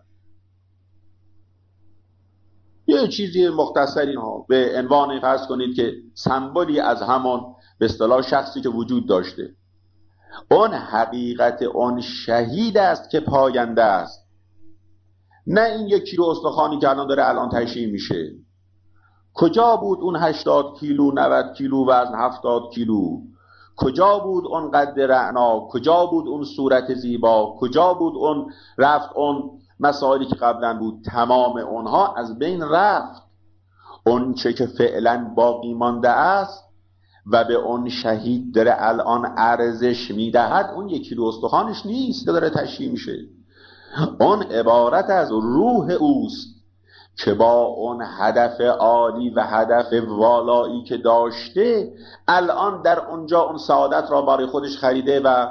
[SPEAKER 1] یه چیزی مختصری ها به عنوان فرض کنید که سمبولی از همان به اصطلاح شخصی که وجود داشته. اون حقیقت اون شهید است که پاینده است، نه این 1 کیلو استخوانی که الان تشریح میشه. کجا بود اون 80 کیلو 90 کیلو وزن 70 کیلو؟ کجا بود اون قد رعنا؟ کجا بود اون صورت زیبا؟ کجا بود اون رفت اون مسائلی که قبلا بود؟ تمام اونها از بین رفت. اون چه که فعلا باقی مانده است و به اون شهید داره الان ارزش میدهد، اون 1 کیلو استخوانش نیست که داره تشریح میشه. اون عبارت از روح اوست که با اون هدف عالی و هدف والایی که داشته الان در اونجا اون سعادت را برای خودش خریده و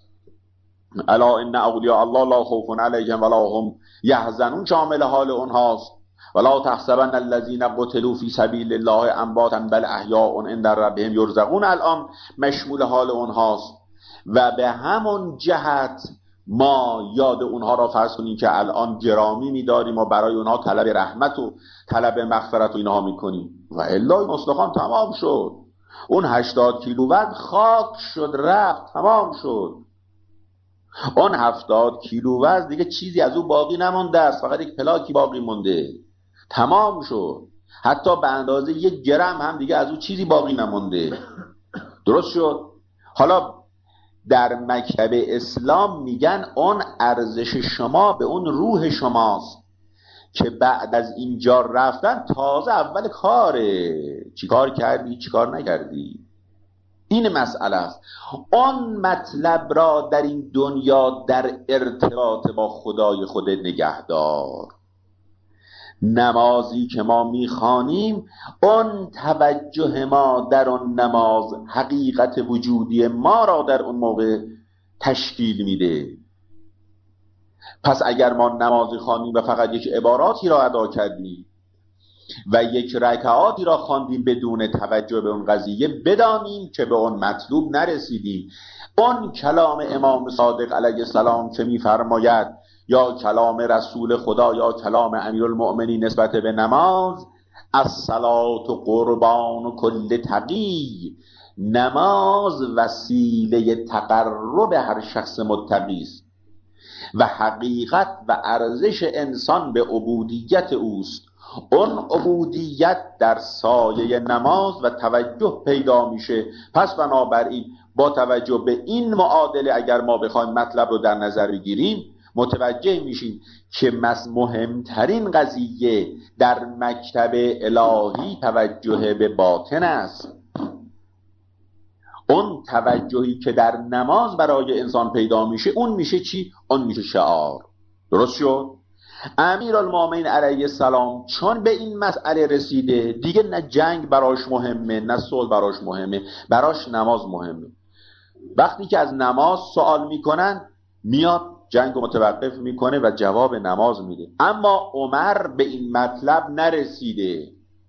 [SPEAKER 1] الا ان اولیاء الله لا خوف علیهم ولا هم یحزنون شامل حال اونهاست. ولا تحسبن الذين قتلوا في سبيل الله امواتا بل احیاء عند ربهم یرزقون الان مشمول حال اونهاست. و به همون جهت ما یاد اونها را فرض کنیم که الان گرامی می‌داریم و برای اونها طلب رحمت و طلب مغفرت و اینها می‌کنیم، و الا این استخوان تمام شد. اون 80 کیلو وزن خاک شد، رفت، تمام شد. اون 70 کیلو وزن دیگه چیزی از او باقی نمونده است، فقط یک پلاکی باقی مونده، تمام شد. حتی به اندازه 1 گرم هم دیگه از او چیزی باقی نمونده. درست شد. حالا در مکتب اسلام میگن اون ارزش شما به اون روح شماست که بعد از اینجا رفتن تازه اول کاره. چی کار کردی؟ چی کار نکردی؟ این مسئله است. اون مطلب را در این دنیا در ارتباط با خدای خود نگهدار. نمازی که ما میخوانیم، اون توجه ما در اون نماز حقیقت وجودی ما را در اون موقع تشکیل میده. پس اگر ما نمازی خواندیم و فقط یک عباراتی را ادا کردیم و یک رکعاتی را خواندیم بدون توجه به اون قضیه، بدانیم که به اون مطلوب نرسیدیم. اون کلام امام صادق علیه السلام که میفرماید یا کلام رسول خدا یا کلام امیرالمؤمنین نسبت به نماز، الصلاة قربان کل تقی، نماز وسیله تقرب هر شخص متقی است و حقیقت و ارزش انسان به عبودیت اوست. اون عبودیت در سایه نماز و توجه پیدا میشه. پس بنابراین با توجه به این معادله اگر ما بخوایم مطلب رو در نظر بگیریم، متوجه میشیم که مهمترین قضیه در مکتب الهی توجه به باطن است. اون توجهی که در نماز برای انسان پیدا میشه، اون میشه چی؟ اون میشه شعار. درست شد؟ امیرالمومنین علیه السلام چون به این مسئله رسیده، دیگه نه جنگ براش مهمه نه صلح براش مهمه، براش نماز مهمه. وقتی که از نماز سوال میکنن، میاد جنگ رو متوقف میکنه و جواب نماز میده. اما عمر به این مطلب نرسیده،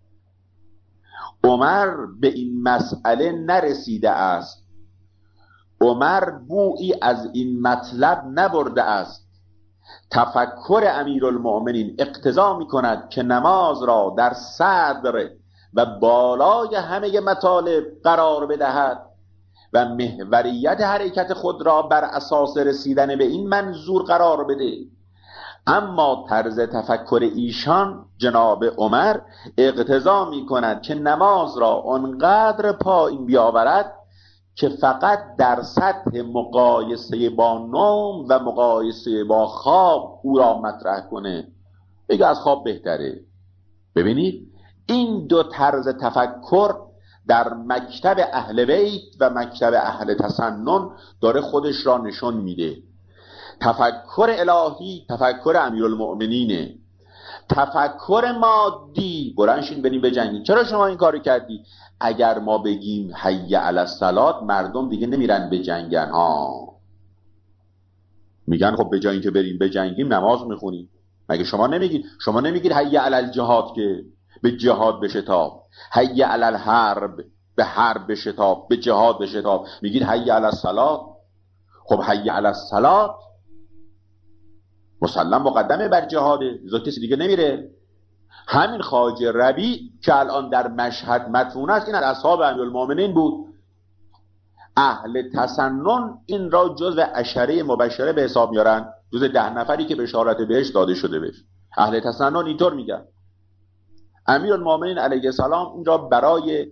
[SPEAKER 1] عمر به این مسئله نرسیده است، عمر بویی از این مطلب نبرده است. تفکر امیرالمؤمنین اقتضا میکند که نماز را در صدر و بالای همه مطالب قرار بدهد و محوریت حرکت خود را بر اساس رسیدن به این منظور قرار بده. اما طرز تفکر ایشان جناب عمر اقتضا میکند که نماز را آنقدر پایین بیاورد که فقط در سطح مقایسه با نوم و مقایسه با خواب او را مطرح کنه، بگه از خواب بهتره. ببینید این دو طرز تفکر در مکتب اهل بیت و مکتب اهل تسنن داره خودش را نشون میده. تفکر الهی تفکر امیرالمؤمنینه. تفکر مادی برنشین بریم بجنگیم. چرا شما این کارو کردی؟ اگر ما بگیم حی علی الصلاة، مردم دیگه نمیرن بجنگن ها. میگن خب به جای اینکه بریم بجنگیم نماز میخونیم. مگه شما نمیگید حی علی الجهاد که به جهاد بشتاب، حی علی الحرب به حرب بشتاب، به جهاد بشتاب. میگید حی علی الصلاة. خب حی علی الصلاة مسلم مقدمه بر جهاده، کسی دیگه نمیره. همین خواجه ربیع که الان در مشهد مدفون است، این از اصحاب امیرالمومنین بود. اهل تسنن این را جزو عشره مبشره به حساب میارن، جزو 10 نفری که بشارت بهش داده شده بهش. اهل تسنن اینطور میگن. امیرالمومنین علیه السلام این را برای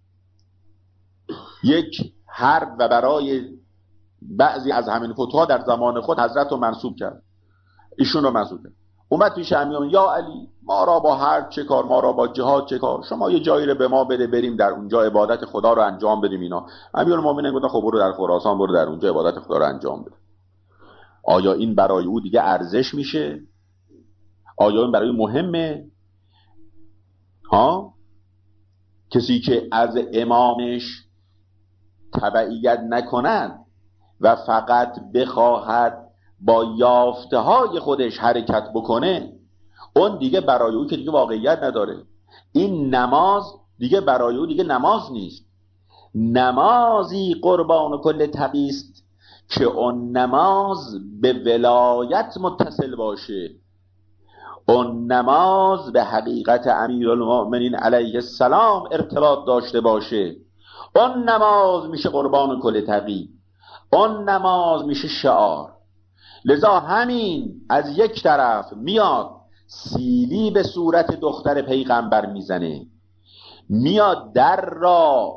[SPEAKER 1] یک حرب و برای بعضی از همین فتوها در زمان خود حضرت رو منصوب کرد، ایشون رو منصوب کرد. اومد پیش امیرالمومنین، یا علی ما را با حرب چه کار، ما را با جهاد چه کار، شما یه جایی رو به ما بده بریم در اونجا عبادت خدا رو انجام بدیم. اینا امیرالمومنین گفت خب برو در خراسان، برو در اونجا عبادت خدا رو انجام بده. آیا این برای او دیگه ارزش میشه؟ آیا این برای مهمه؟ ها؟ کسی که از امامش تبعیت نکند و فقط بخواهد با یافته های خودش حرکت بکنه، اون دیگه برای او که دیگه واقعیت نداره. این نماز دیگه برای او دیگه نماز نیست. نمازی قربان کل تقی است که اون نماز به ولایت متصل باشه، اون نماز به حقیقت امیرالمؤمنین علیه السلام ارتباط داشته باشه. اون نماز میشه قربان کل تقی، اون نماز میشه شعار. لذا همین از یک طرف میاد سیلی به صورت دختر پیغمبر میزنه، میاد در را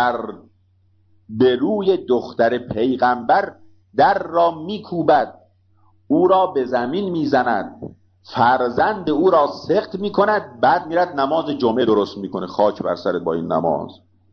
[SPEAKER 1] به روی دختر پیغمبر در را میکوبد، او را به زمین میزند، فرزند او را سخت میکند، بعد میرد نماز جمعه درست میکنه. خاک بر سرت با این نماز.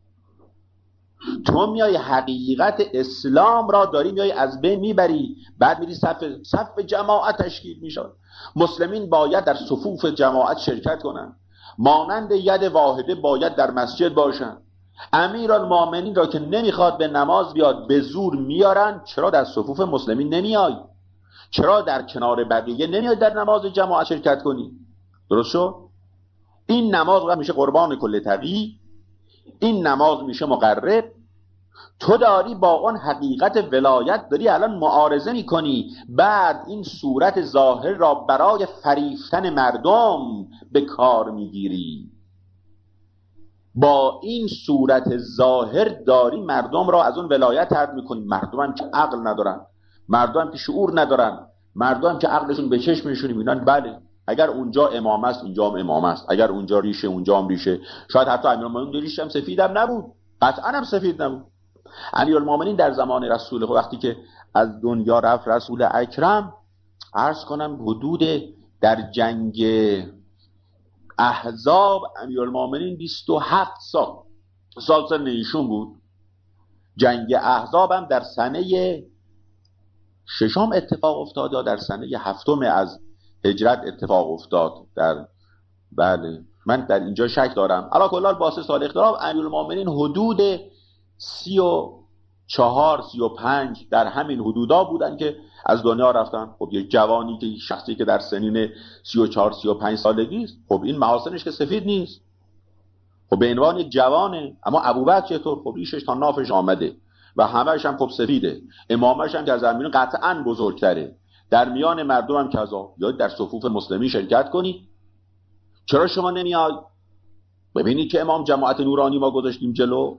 [SPEAKER 1] تو میای حقیقت اسلام را داری میای از بین میبری، بعد میری صف جماعت تشکیل میشد. مسلمین باید در صفوف جماعت شرکت کنن، مانند ید واحده باید در مسجد باشن. امیرالمومنین را که نمیخواد به نماز بیاد به زور میارن. چرا در صفوف مسلمین نمیای؟ چرا در کنار بقیه نمیای در نماز جماعت شرکت کنی؟ درست شد؟ این نماز میشه قربان کل تقی، این نماز میشه مقرب. تو داری با اون حقیقت ولایت داری الان معارضه میکنی، بعد این صورت ظاهر را برای فریفتن مردم به کار میگیری. با این صورت ظاهر داری مردم را از اون ولایت طرد میکنی. مردم هم که عقل ندارن، مردم هم که شعور ندارن، مردم هم که عقلشون به چشمشون میبینن بله اگر اونجا امام است اینجا هم امام است، اگر اونجا ریشه اونجا هم ریشه. شاید حتی امیرالمومنین ریشه هم سفید هم نبود، قطعا هم سفید نبود. امیرالمومنین در زمان رسول وقتی که از دنیا رفت رسول اکرم، عرض کنم حدود در جنگ احزاب امیرالمومنین 27 سال سن ایشون بود. جنگ احزاب هم در سنه 6 اتفاق افتاد یا در سنه 7 از هجرت اتفاق افتاد. بله من در اینجا شک دارم. علا کلال با 3 سال اختلاف امیرالمومنین حدود 34 35 در همین حدودا بودن که از دنیا رفتن. خب یک جوانی که شخصی که در سنین 34 35 سالگی است، خب این محاسنش که سفید نیست، خب به عنوان یک جوانه. اما ابوبکر چطور؟ خب ریشش تا نافش آمده و همه‌ش هم خب سفیده. امامش هم که از امیران قطعاً بزرگتره. در میان مردم هم کذا. یا در صفوف مسلمی شرکت کنی. چرا شما نمیای؟ ببینید که امام جماعت نورانی ما گذاشتیم جلو،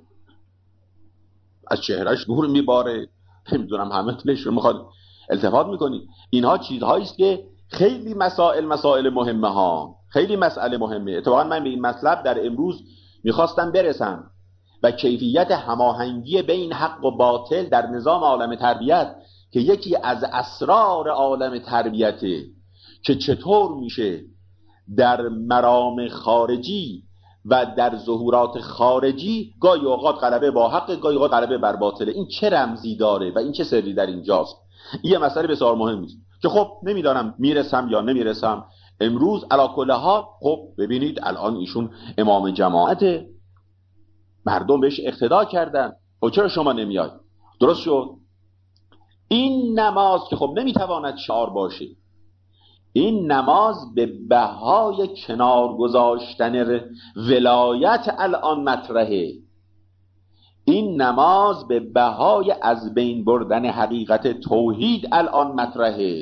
[SPEAKER 1] از چهرهش نور میباره، نمیدونم همه دلش رو میخواد التفات میکنید. اینها چیزهایی است که خیلی مسائل مهمه ها، خیلی مسئله مهمه. اتفاقا من به این مطلب در امروز میخواستم برسم و کیفیت هماهنگی بین حق و باطل در نظام عالم تربیت که یکی از اسرار عالم تربیته که چطور میشه در مرام خارجی و در ظهورات خارجی گاهی اوقات غلبه با حق، گاهی اوقات غلبه بر باطله. این چه رمزی داره و این چه سری در اینجاست؟ این یه مسئله بسیار مهمی است که خب نمیدانم میرسم یا نمیرسم امروز. علی کل حال خب ببینید الان ایشون امام جماعت، مردم بهش اقتدا کردن. خب چرا شما نمیاید؟ درست شد. این نماز که خب نمیتواند شعار باشه، این نماز به بهای کنار گذاشتن ولایت الان مطرحه. این نماز به بهای از بین بردن حقیقت توحید الان مطرحه.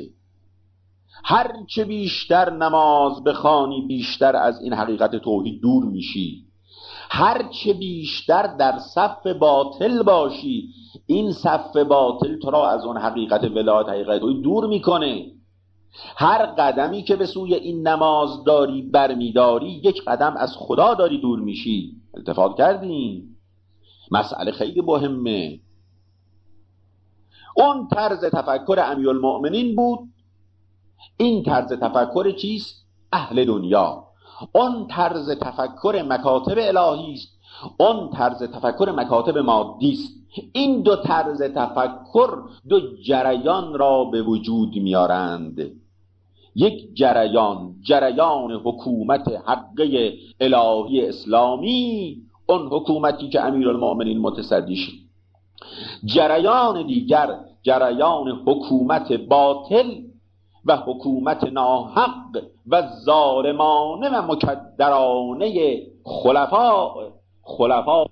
[SPEAKER 1] هر چه بیشتر نماز بخوانی بیشتر از این حقیقت توحید دور میشی. هر چه بیشتر در صف باطل باشی این صف باطل تو را از اون حقیقت ولایت حقیقت توحید دور میکنه. هر قدمی که به سوی این نماز داری برمیداری یک قدم از خدا داری دور میشی. التفات کردیم؟ مسئله خیلی مهمه. اون طرز تفکر امیرالمؤمنین بود. این طرز تفکر چیست؟ اهل دنیا. اون طرز تفکر مکاتب الهی است، اون طرز تفکر مکاتب مادی است. این دو طرز تفکر دو جریان را به وجود میارند. یک جریان حکومت حقه الهی اسلامی، اون حکومتی که امیرالمؤمنین متصدیش. جریان دیگر جریان حکومت باطل و حکومت ناحق و ظالمانه و مکدرانه خلفا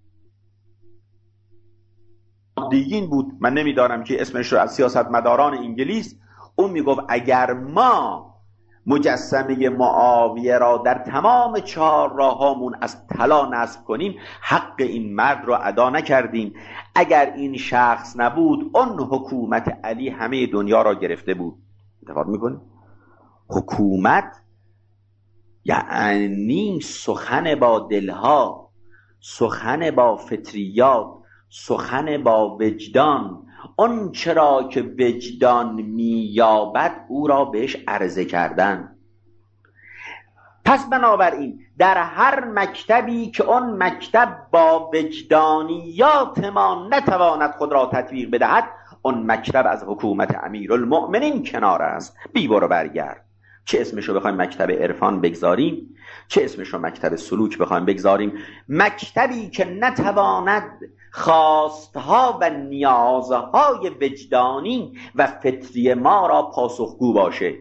[SPEAKER 1] دیگین بود. من نمیدانم که اسمش رو، از سیاستمداران انگلیس. اون میگفت اگر ما مجسمه معاویه را در تمام 4 راهامون از طلا نصب کنیم حق این مرد را ادا نکردیم. اگر این شخص نبود اون حکومت علی همه دنیا را گرفته بود. اتفاق میکنه حکومت یعنی سخن با دلها، سخن با فطریات، سخن با وجدان. اون چرا که وجدان مییابد او را بهش عرضه کردن. پس بنابراین در هر مکتبی که اون مکتب با وجدانیات ما نتواند خود را تطبیق بدهد اون مکتب از حکومت امیرالمؤمنین کنار است. بی برو برگرد. چه اسمشو بخوایم مکتب عرفان بگذاریم، چه اسمشو مکتب سلوک بخوایم بگذاریم، مکتبی که نتواند خواستها و نیازهای وجدانی و فطری ما را پاسخگو باشه،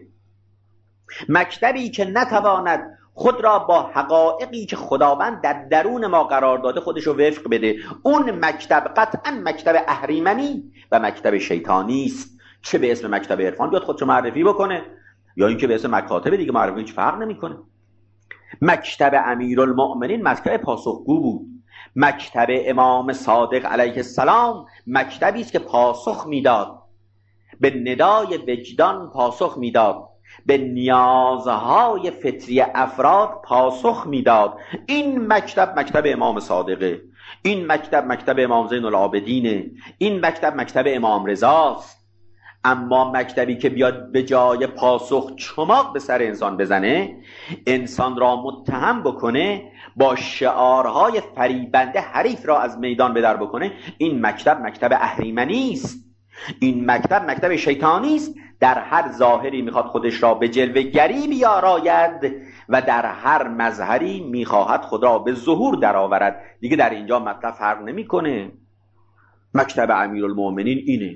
[SPEAKER 1] مکتبی که نتواند خود را با حقایقی که خداوند در درون ما قرار داده خودش رو وفق بده. اون مکتب قطعا مکتب اهریمنی و مکتب شیطانی است. چه به اسم مکتب عرفان بیاد خودشو معرفی بکنه، یا اینکه به اسم مکاتب دیگه معرفی، هیچ فرق نمیکنه. مکتب امیرالمؤمنین مکتب پاسخگو بود. مکتب امام صادق علیه السلام مکتبی است که پاسخ میداد، به ندای وجدان پاسخ میداد، به نیازهای فطری افراد پاسخ میداد. این مکتب مکتب امام صادقه، این مکتب مکتب امام زین العابدینه، این مکتب مکتب امام رضاست. اما مکتبی که بیاد به جای پاسخ چماق به سر انسان بزنه، انسان را متهم بکنه، با شعارهای فریبنده حریف را از میدان بدر بکنه، این مکتب مکتب اهریمنی است، این مکتب مکتب شیطانی است. در هر ظاهری میخواد خودش را به جلوه گری بیاراید و در هر مظهری میخواهد خود را به ظهور درآورد. دیگه در اینجا مطلب فرق نمیکنه. مکتب امیرالمؤمنین اینه،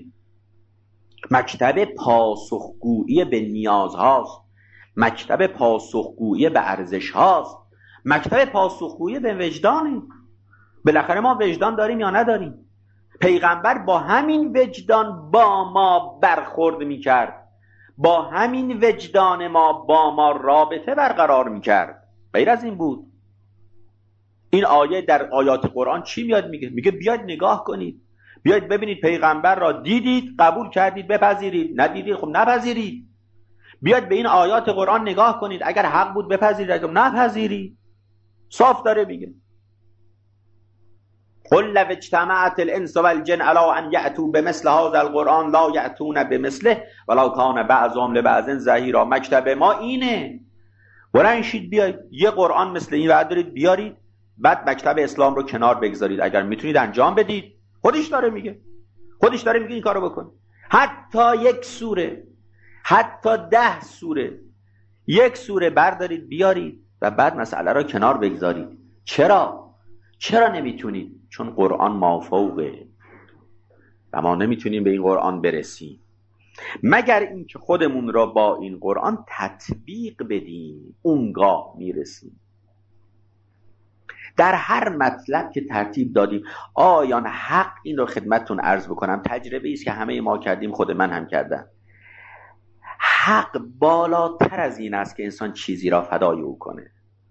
[SPEAKER 1] مکتب پاسخگویی به نیازهاست، مکتب پاسخگویی به ارزشهاست، مکتب پاسخگویی به وجدانه. بالاخره ما وجدان داریم یا نداریم؟ پیغمبر با همین وجدان با ما برخورد میکرد، با همین وجدان ما با ما رابطه برقرار میکرد، غیر از این بود. این آیه در آیات قرآن چی میاد میگه؟ میگه بیاید نگاه کنید، بیاید ببینید پیغمبر را دیدید، قبول کردید، بپذیرید، ندیدید خب نپذیرید. بیاید به این آیات قرآن نگاه کنید، اگر حق بود بپذیرید، اگر نپذیرید. صاف داره میگه قل لو اجتمعت الانس والجن علی ان یأتوا بمثل هذا القرآن لا یأتون بمثله ولو کان بعضهم لبعض ظهیرا. مکتب ما اینه. بلند شید بیاید یه قرآن مثل این بردارید بیارید، بعد مکتب اسلام رو کنار بگذارید. اگر میتونید انجام بدید، خودش داره میگه این کارو بکن. حتی یک سوره، حتی 10 سوره، یک سوره بردارید بیارید و بعد مسئله را کنار بگذارید. چرا نمیتونید؟ چون قرآن مافوقه و ما نمیتونیم به این قرآن برسیم مگر اینکه خودمون را با این قرآن تطبیق بدیم، اونگاه میرسیم. در هر مطلب که ترتیب دادیم آیان حق، این رو خدمتتون عرض بکنم، تجربه است که همه ما کردیم، خود من هم کردم. حق بالاتر از این است که انسان چیزی را فدای او کنه.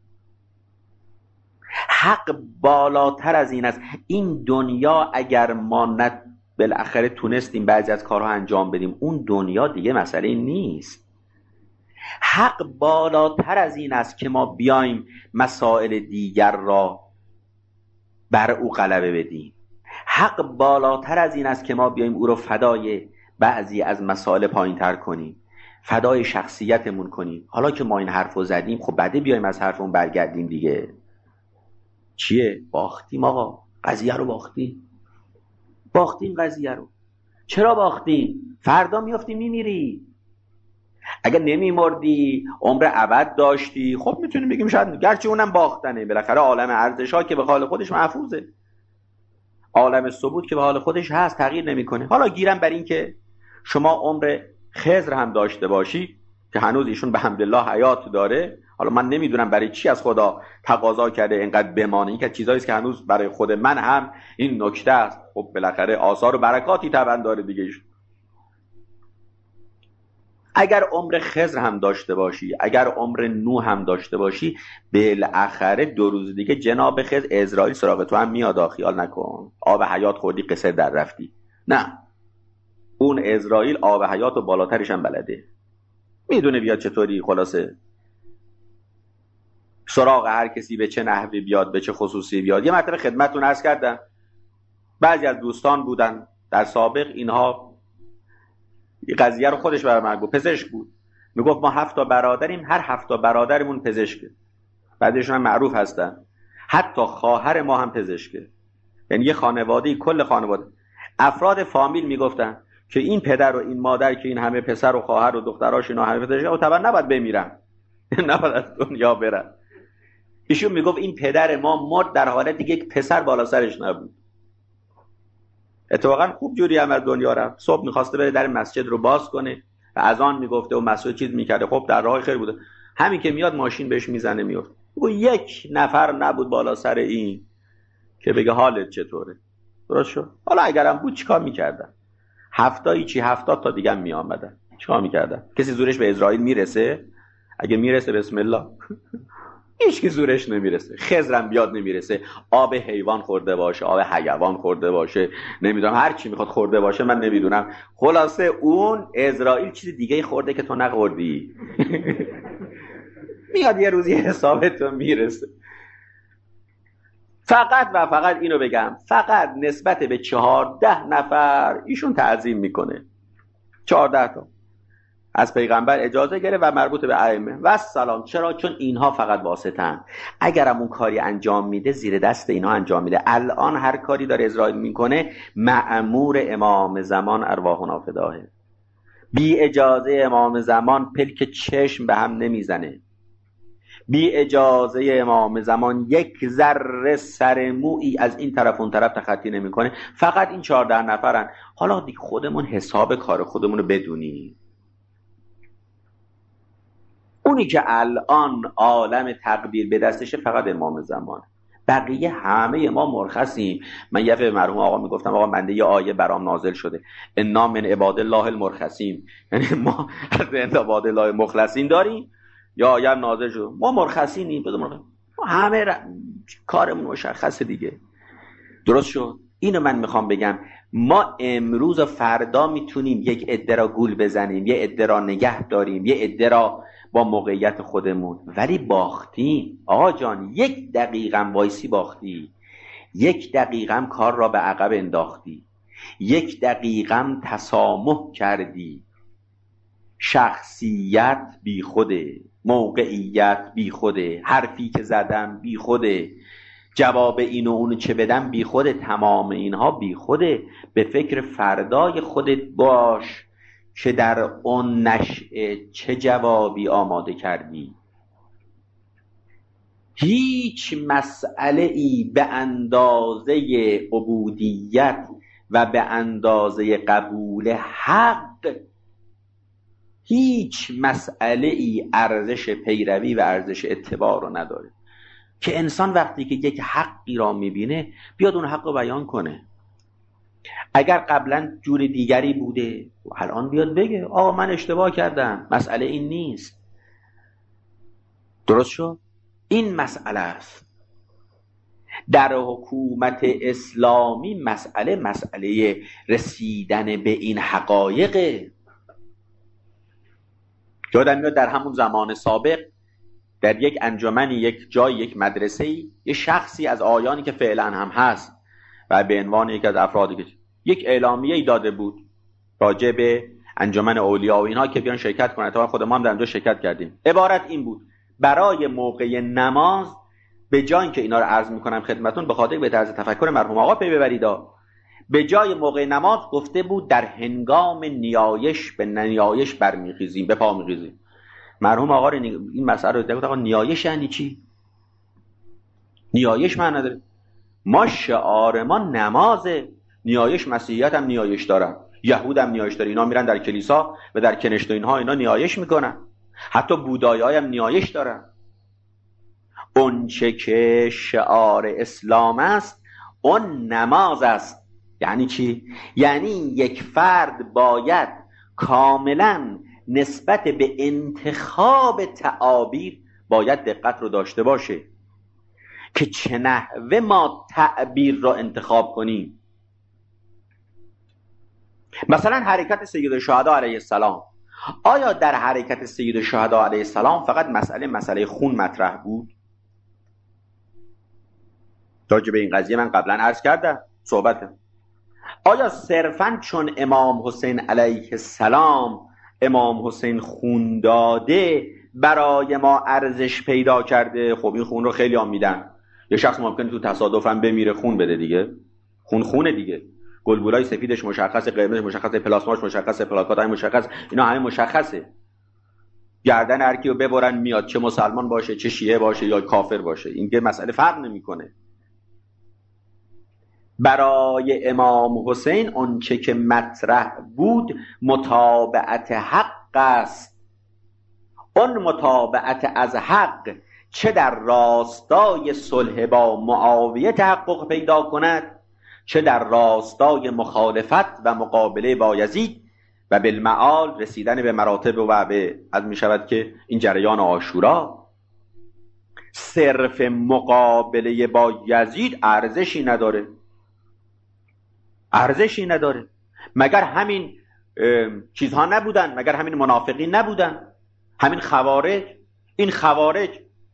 [SPEAKER 1] حق بالاتر از این است. این دنیا اگر ما بالاخره تونستیم بعضی از کارها انجام بدیم، اون دنیا دیگه مسئله نیست. حق بالاتر از این است که ما بیایم مسائل دیگر را بر او غلبه بدیم. حق بالاتر از این است که ما بیایم او رو فدای بعضی از مسائل پایین تر کنیم، فدای شخصیتمون کنیم. حالا که ما این حرف رو زدیم، خب بعد بیایم از حرفمون برگردیم دیگه. چیه؟ باختیم آقا، قضیه رو باختیم قضیه رو. چرا باختیم؟ فردا میافتی میمیری. اگر نمیمردی، عمر ابد داشتی، خب میتونیم بگیم شاید، گرچه اونم باختنه، بالاخره عالم ارزش‌ها که به حال خودش محفوظه، عالم ثبوت که به حال خودش هست، تغییر نمیکنه. حالا گیرم بر این که شما عمر خضر هم داشته باشی که هنوز ایشون به حمدالله حیات داره. حالا من نمیدونم برای چی از خدا تقاضا کرده اینقدر بمانه، این که چیزایی است که هنوز برای خود من هم این نکته است. خب بالاخره آثار و برکاتی طبعا داره دیگه ایشون. اگر عمر خضر هم داشته باشی، اگر عمر نوح هم داشته باشی، بالاخره 2 روز دیگه جناب خضر عزرائیل سراغ تو هم میاد. خیال نکن آب حیات خوردی قصر در رفتی. نه، اون عزرائیل آب حیات و بالاترش هم بلده، میدونه بیاد چطوری خلاصه سراغ هر کسی به چه نحوی بیاد، به چه خصوصی بیاد. یه مرتبه خدمتتون عرض کردم، بعضی از دوستان بودن در سابق، اینها این قضیه رو خودش برای من گفت، پزشک بود، میگفت ما 7 برادریم، هر 7 برادرمون پزشکه، بعدشون هم معروف هستن، حتی خواهر ما هم پزشکه. یعنی یه خانواده، کل خانواده افراد فامیل میگفتن که این پدر و این مادر که این همه پسر و خواهر و دختراش اینا همه پدرش و طبعا نباید بمیرن نباید از دنیا برن. ایشون میگفت این پدر ما مرد در حالتی که یک پسر بالا سرش نبود. اتفاقا خوب جوری هم از دنیا رفت. صبح میخواسته بره در مسجد رو باز کنه و اذان میگفته و مسجد چیز میکرده، خب در راه خیر بوده، همین که میاد ماشین بهش میزنه میفته. و یک نفر نبود بالا سر این که بگه حالت چطوره. درست شد؟ حالا اگرم بود چیکار میکردن؟ 70 تا دیگه میآمدن، چیکار میکردن؟ کسی زورش به اسرائیل میرسه؟ اگه میرسه بسم الله هیچ کی زورش نمیرسه. خضرم بیاد نمیرسه. آب حیوان خورده باشه، آب حیوان خورده باشه، نمیدونم هر چی میخواد خورده باشه، من نمیدونم. خلاصه اون اسرائیل چیز دیگه خورده که تو نخوردی. میاد یه روزی حسابتون میرسه. فقط و فقط اینو بگم، فقط نسبت به 14 نفر ایشون تعظیم میکنه. 14 تا از پیغمبر اجازه گرفت و مربوط به ائمه و سلام. چرا؟ چون اینها فقط واسطن. اگرم اون کاری انجام میده زیر دست اینها انجام میده. الان هر کاری داره اسرائیل میکنه مأمور امام زمان ارواحنا فداه. بی اجازه امام زمان پلک چشم به هم نمیزنه. بی اجازه امام زمان یک ذره سر مویی از این طرف اون طرف تخطی نمیکنه. فقط این 14 نفرن. حالا دیگه خودمون حساب کار خودمون رو بدونیم. اونی که الان عالم تقدیر به دستشه فقط امام زمان. بقیه همه ما مرخصیم. من یه به مرحوم آقا میگفتم آقا بنده یه آیه برام نازل شده، انا من عباد الله المرخصین، یعنی ما از عباد الله مخلصین داریم یا آیه نازل شده ما مرخصینیم. ما همه کارمون مشخصه دیگه. درست شد؟ اینو من میخوام بگم. ما امروز و فردا میتونیم یک عده را گول بزنیم، یه عده را نگه داریم، یه عده را با موقعیت خودمون، ولی باختیم. آقا جان 1 دقیقه وایسی باختی، 1 دقیقه کار را به عقب انداختی، 1 دقیقه تسامح کردی. شخصیت بی خوده، موقعیت بی خوده، حرفی که زدم بی خوده، جواب این و اون چه بدم بی خوده، تمام اینها بی خوده. به فکر فردای خودت باش که در اون نشأه چه جوابی آماده کردی. هیچ مسئله ای به اندازه عبودیت و به اندازه قبول حق، هیچ مسئله ای ارزش پیروی و ارزش اتباع رو نداره. که انسان وقتی که یک حقی را میبینه بیاد اون حق رو بیان کنه. اگر قبلا جور دیگری بوده الان بیاد بگه آقا من اشتباه کردم، مسئله این نیست. درست شد؟ این مسئله است. در حکومت اسلامی مسئله رسیدن به این حقایق. یادم میاد در همون زمان سابق در یک انجمنی، یک جای، یک مدرسه‌ای، یه شخصی از آیانی که فعلا هم هست و به عنوان یکی از افرادی که یک اعلامیه‌ای داده بود راجع به انجمن اولیا و اینها که بیان شرکت کنن. تا خود ما هم در اونجا شرکت کردیم. عبارت این بود: برای موقع نماز به جای اینکه اینا رو عرض میکنم خدمتون به خاطر به طرز تفکر مرحوم آقا پی ببرید، به جای موقع نماز گفته بود در هنگام نیایش به نیایش برمیخیزیم، به پا میخیزیم. مرحوم آقا این مسئله رو گفت آقا نیایش یعنی چی؟ نیایش معنی نداره. ما شعار ما نمازه. نیایش مسیحیت هم نیایش دارن، یهود هم نیایش داره، اینا میرن در کلیسا و در کنشت و اینها اینا نیایش میکنن. حتی بودایی هم نیایش دارن. اون چه که شعار اسلام است اون نماز است. یعنی چی؟ یعنی یک فرد باید کاملا نسبت به انتخاب تعابیر باید دقت رو داشته باشه که چه نحوه ما تعبیر را انتخاب کنیم. مثلا حرکت سید الشهدا علیه السلام، آیا در حرکت سید الشهدا علیه السلام فقط مسئله خون مطرح بود؟ راجع به این قضیه من قبلا عرض کردم صحبتم. آیا صرفاً چون امام حسین علیه السلام امام حسین خون داده برای ما ارزش پیدا کرده؟ خب این خون رو خیلی هم میدن. یه شخص ممکنه تو تصادف هم بمیره خون بده دیگه، خونه دیگه. گلبولای سفیدش مشخصه، قرمزش مشخصه، پلاسماش مشخصه، پلاکاتای مشخصه، اینا همه مشخصه. گردن هر کیو ببرن میاد، چه مسلمان باشه چه شیعه باشه یا کافر باشه، این که مسئله فرق نمیکنه. برای امام حسین آنچه که مطرح بود متابعت حق است. اون متابعت از حق چه در راستای صلح با معاویه تحقق پیدا کند، چه در راستای مخالفت و مقابله با یزید و بالمعال رسیدن به مراتب و به از می شود که این جریان عاشورا. صرف مقابله با یزید ارزشی نداره، ارزشی نداره. مگر همین چیزها نبودن؟ مگر همین منافقین نبودن؟ همین خوارج؟ این خوارج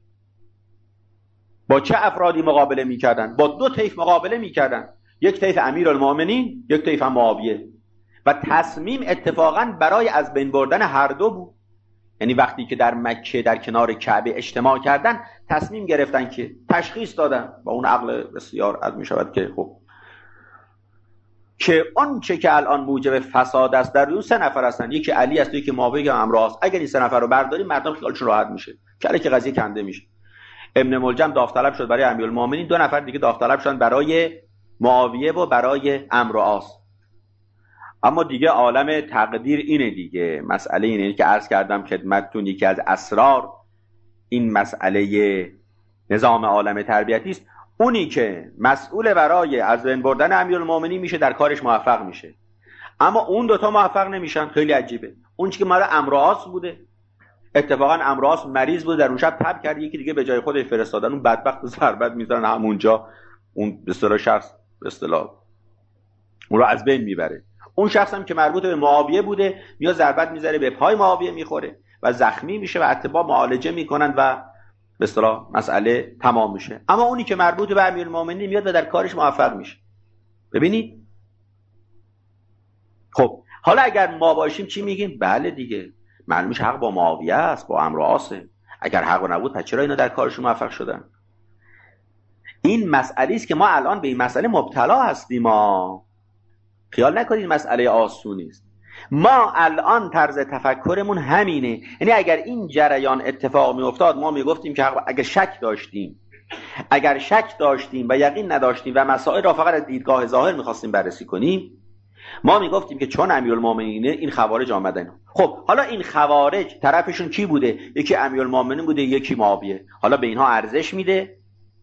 [SPEAKER 1] با چه افرادی مقابله میکردن؟ با دو طیف مقابله میکردن، یک طیف امیرالمؤمنین، یک طیف معاویه، و تصمیم اتفاقا برای از بین بردن هر دو بود. یعنی وقتی که در مکه در کنار کعبه اجتماع کردن تصمیم گرفتن که تشخیص دادن با اون عقل بسیار از می شود که خب که اون چه که الان موجب فساد است در اون سه نفر هستن، یکی علی است، یکی معاویه، یا عمرو است. اگر این سه نفر رو برداریم مردم خیالشون راحت میشه که قضیه کنده میشه. ابن ملجم داوطلب شد برای امیرالمومنین، دو نفر دیگه داوطلب شدن برای معاویه و برای عمرو است. اما دیگه عالم تقدیر اینه دیگه. مسئله اینه که عرض کردم خدمتتون، یکی از اسرار این مسئله نظام عالم تربیتی است. اونی که مسئول برای از بین بردن امیرالمومنین میشه در کارش موفق میشه، اما اون دوتا موفق نمیشن. خیلی عجیبه. اون که مال عمرو بوده، اتفاقا عمرو مریض بود، در اون شب تب کرد، یکی دیگه به جای خودش فرستادن، اون بدبخت ضربت میزنن همونجا، اون به اصطلاح شخص به اصطلاح اون رو از بین میبره. اون شخص هم که مربوط به معاویه بوده میاد ضربت میذاره به پای معاویه میخوره و زخمی میشه و اتباع معالجه میکنن و به اصطلاح مسئله تمام میشه. اما اونی که مربوط به امیرالمومنین میاد و در کارش موفق میشه. ببینید خب حالا اگر ما باشیم چی میگیم؟ بله دیگه معلومش حق با معاویه است، با عمرو است. اگر حق نبود پس چرا اینا در کارشون موفق شدن؟ این مسئله است که ما الان به این مسئله مبتلا هستیم. ما خیال نکنید مسئله آسونی است. ما الان طرز تفکرمون همینه. یعنی اگر این جریان اتفاق می افتاد ما میگفتیم که اگر شک داشتیم و یقین نداشتیم و مسائل را فقط از دیدگاه ظاهر میخواستیم بررسی کنیم، ما میگفتیم که چون امیرالمومنین این خوارج آمدن. خب حالا این خوارج طرفشون کی بوده؟ یکی امیرالمومنین بوده، یکی معاویه. حالا به اینها ارزش میده؟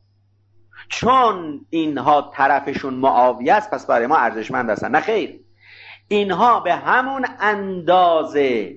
[SPEAKER 1] چون اینها طرفشون معاویه است پس برای ما ارزشمند هستن؟ نه خیر، اینها به همون اندازه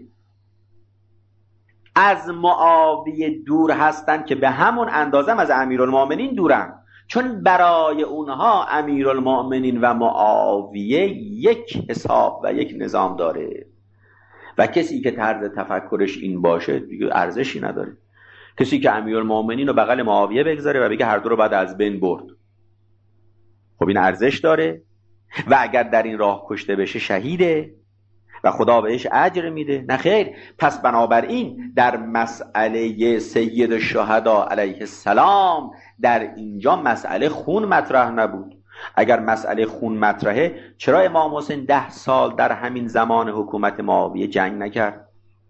[SPEAKER 1] از معاویه دور هستن که به همون اندازه از امیرالمومنین دورن. چون برای اونها امیرالمومنین و معاویه یک حساب و یک نظام داره و کسی که طرز تفکرش این باشه دیگه ارزشی نداره. کسی که امیرالمومنین رو بغل معاویه بگذاره و بگه هر دو رو بعد از بین برد، خب این ارزش داره و اگر در این راه کشته بشه شهیده و خدا بهش اجر میده؟ نه خیر. پس بنابراین در مسئله سید الشهدا علیه السلام در اینجا مسئله خون مطرح نبود. اگر مسئله خون مطرحه چرا امام حسین 10 سال در همین زمان حکومت معاویه جنگ نکرد؟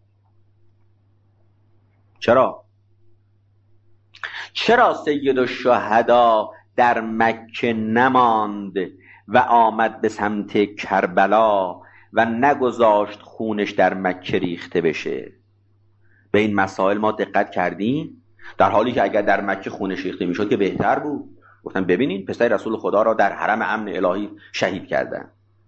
[SPEAKER 1] چرا سید الشهدا در مکه نماند و آمد به سمت کربلا و نگذاشت خونش در مکه ریخته بشه؟ به این مسائل ما دقت کردیم، در حالی که اگر در مکه خونش ریخته میشد که بهتر بود. گفتن ببینین پسر رسول خدا را در حرم امن الهی شهید کردن.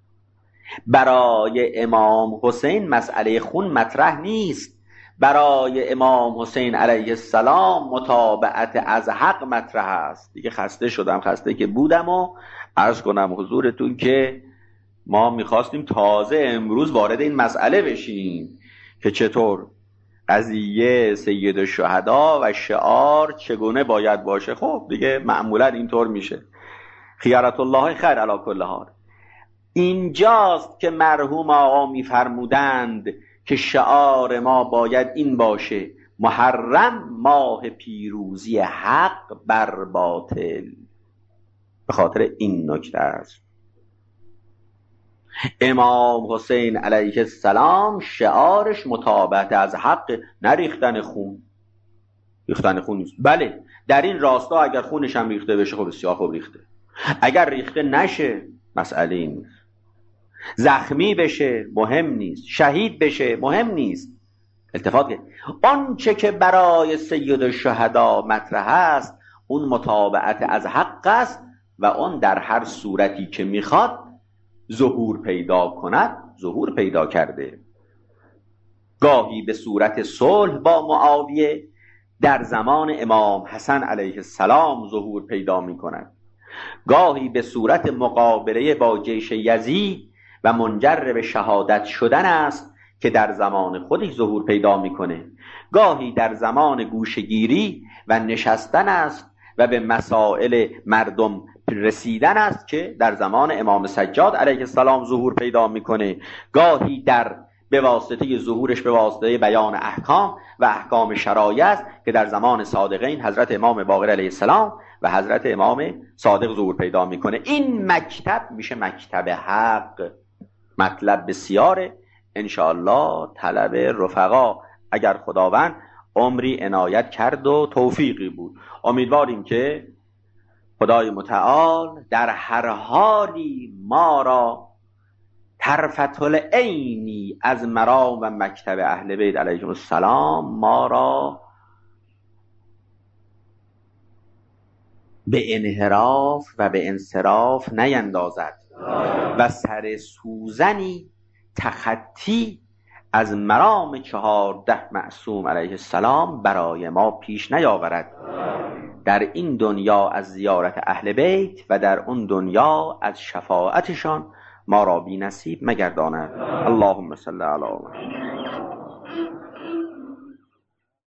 [SPEAKER 1] برای امام حسین مسئله خون مطرح نیست. برای امام حسین علیه السلام متابعت از حق مطرح است. دیگه خسته که بودم و عرض کنم حضورتون که ما میخواستیم تازه امروز وارد این مسئله بشیم که چطور قضیه سید الشهدا و شعار چگونه باید باشه. خب دیگه معمولا اینطور میشه. خیارت الله خیر علی کل حال. اینجاست که مرحوم آقا میفرمودند که شعار ما باید این باشه: محرم ماه پیروزی حق بر باطل. به خاطر این نکته است.
[SPEAKER 2] امام حسین علیه السلام شعارش متابعت از حق، نه ریختن خون. ریختن خون نیست. بله در این راستا اگر خونش هم ریخته بشه خب بسیار خوب ریخته، اگر ریخته نشه مسئله این نیست. زخمی بشه مهم نیست، شهید بشه مهم نیست. التفات که آنچه که برای سید الشهدا مطرح است اون متابعت از حق است و اون در هر صورتی که میخواد ظهور پیدا کند ظهور پیدا کرده. گاهی به صورت صلح با معاویه در زمان امام حسن علیه السلام ظهور پیدا می کند، گاهی به صورت مقابله با جیش یزید و منجر به شهادت شدن است که در زمان خودش ظهور پیدا میکنه، گاهی در زمان گوشگیری و نشستن است و به مسائل مردم رسیدن است که در زمان امام سجاد علیه السلام ظهور پیدا میکنه، گاهی در به واسطه ظهورش به واسطه بیان احکام و احکام شرایع است که در زمان صادقین حضرت امام باقر علیه السلام و حضرت امام صادق ظهور پیدا میکنه. این مکتب میشه مکتب حق. مطلب بسیاره، انشاءالله طلب رفقا اگر خداوند عمری عنایت کرد و توفیقی بود، امیدواریم که خدای متعال در هر حالی ما را طرفة العینی از مرام و مکتب اهل بیت علیهم السلام ما را به انحراف و به انصراف نیندازد و سر سوزنی تخطی از مرام 14 معصوم علیه السلام برای ما پیش نیاورد، در این دنیا از زیارت اهل بیت و در اون دنیا از شفاعتشان ما را بی نصیب مگرداند. اللهم صل علی محمد.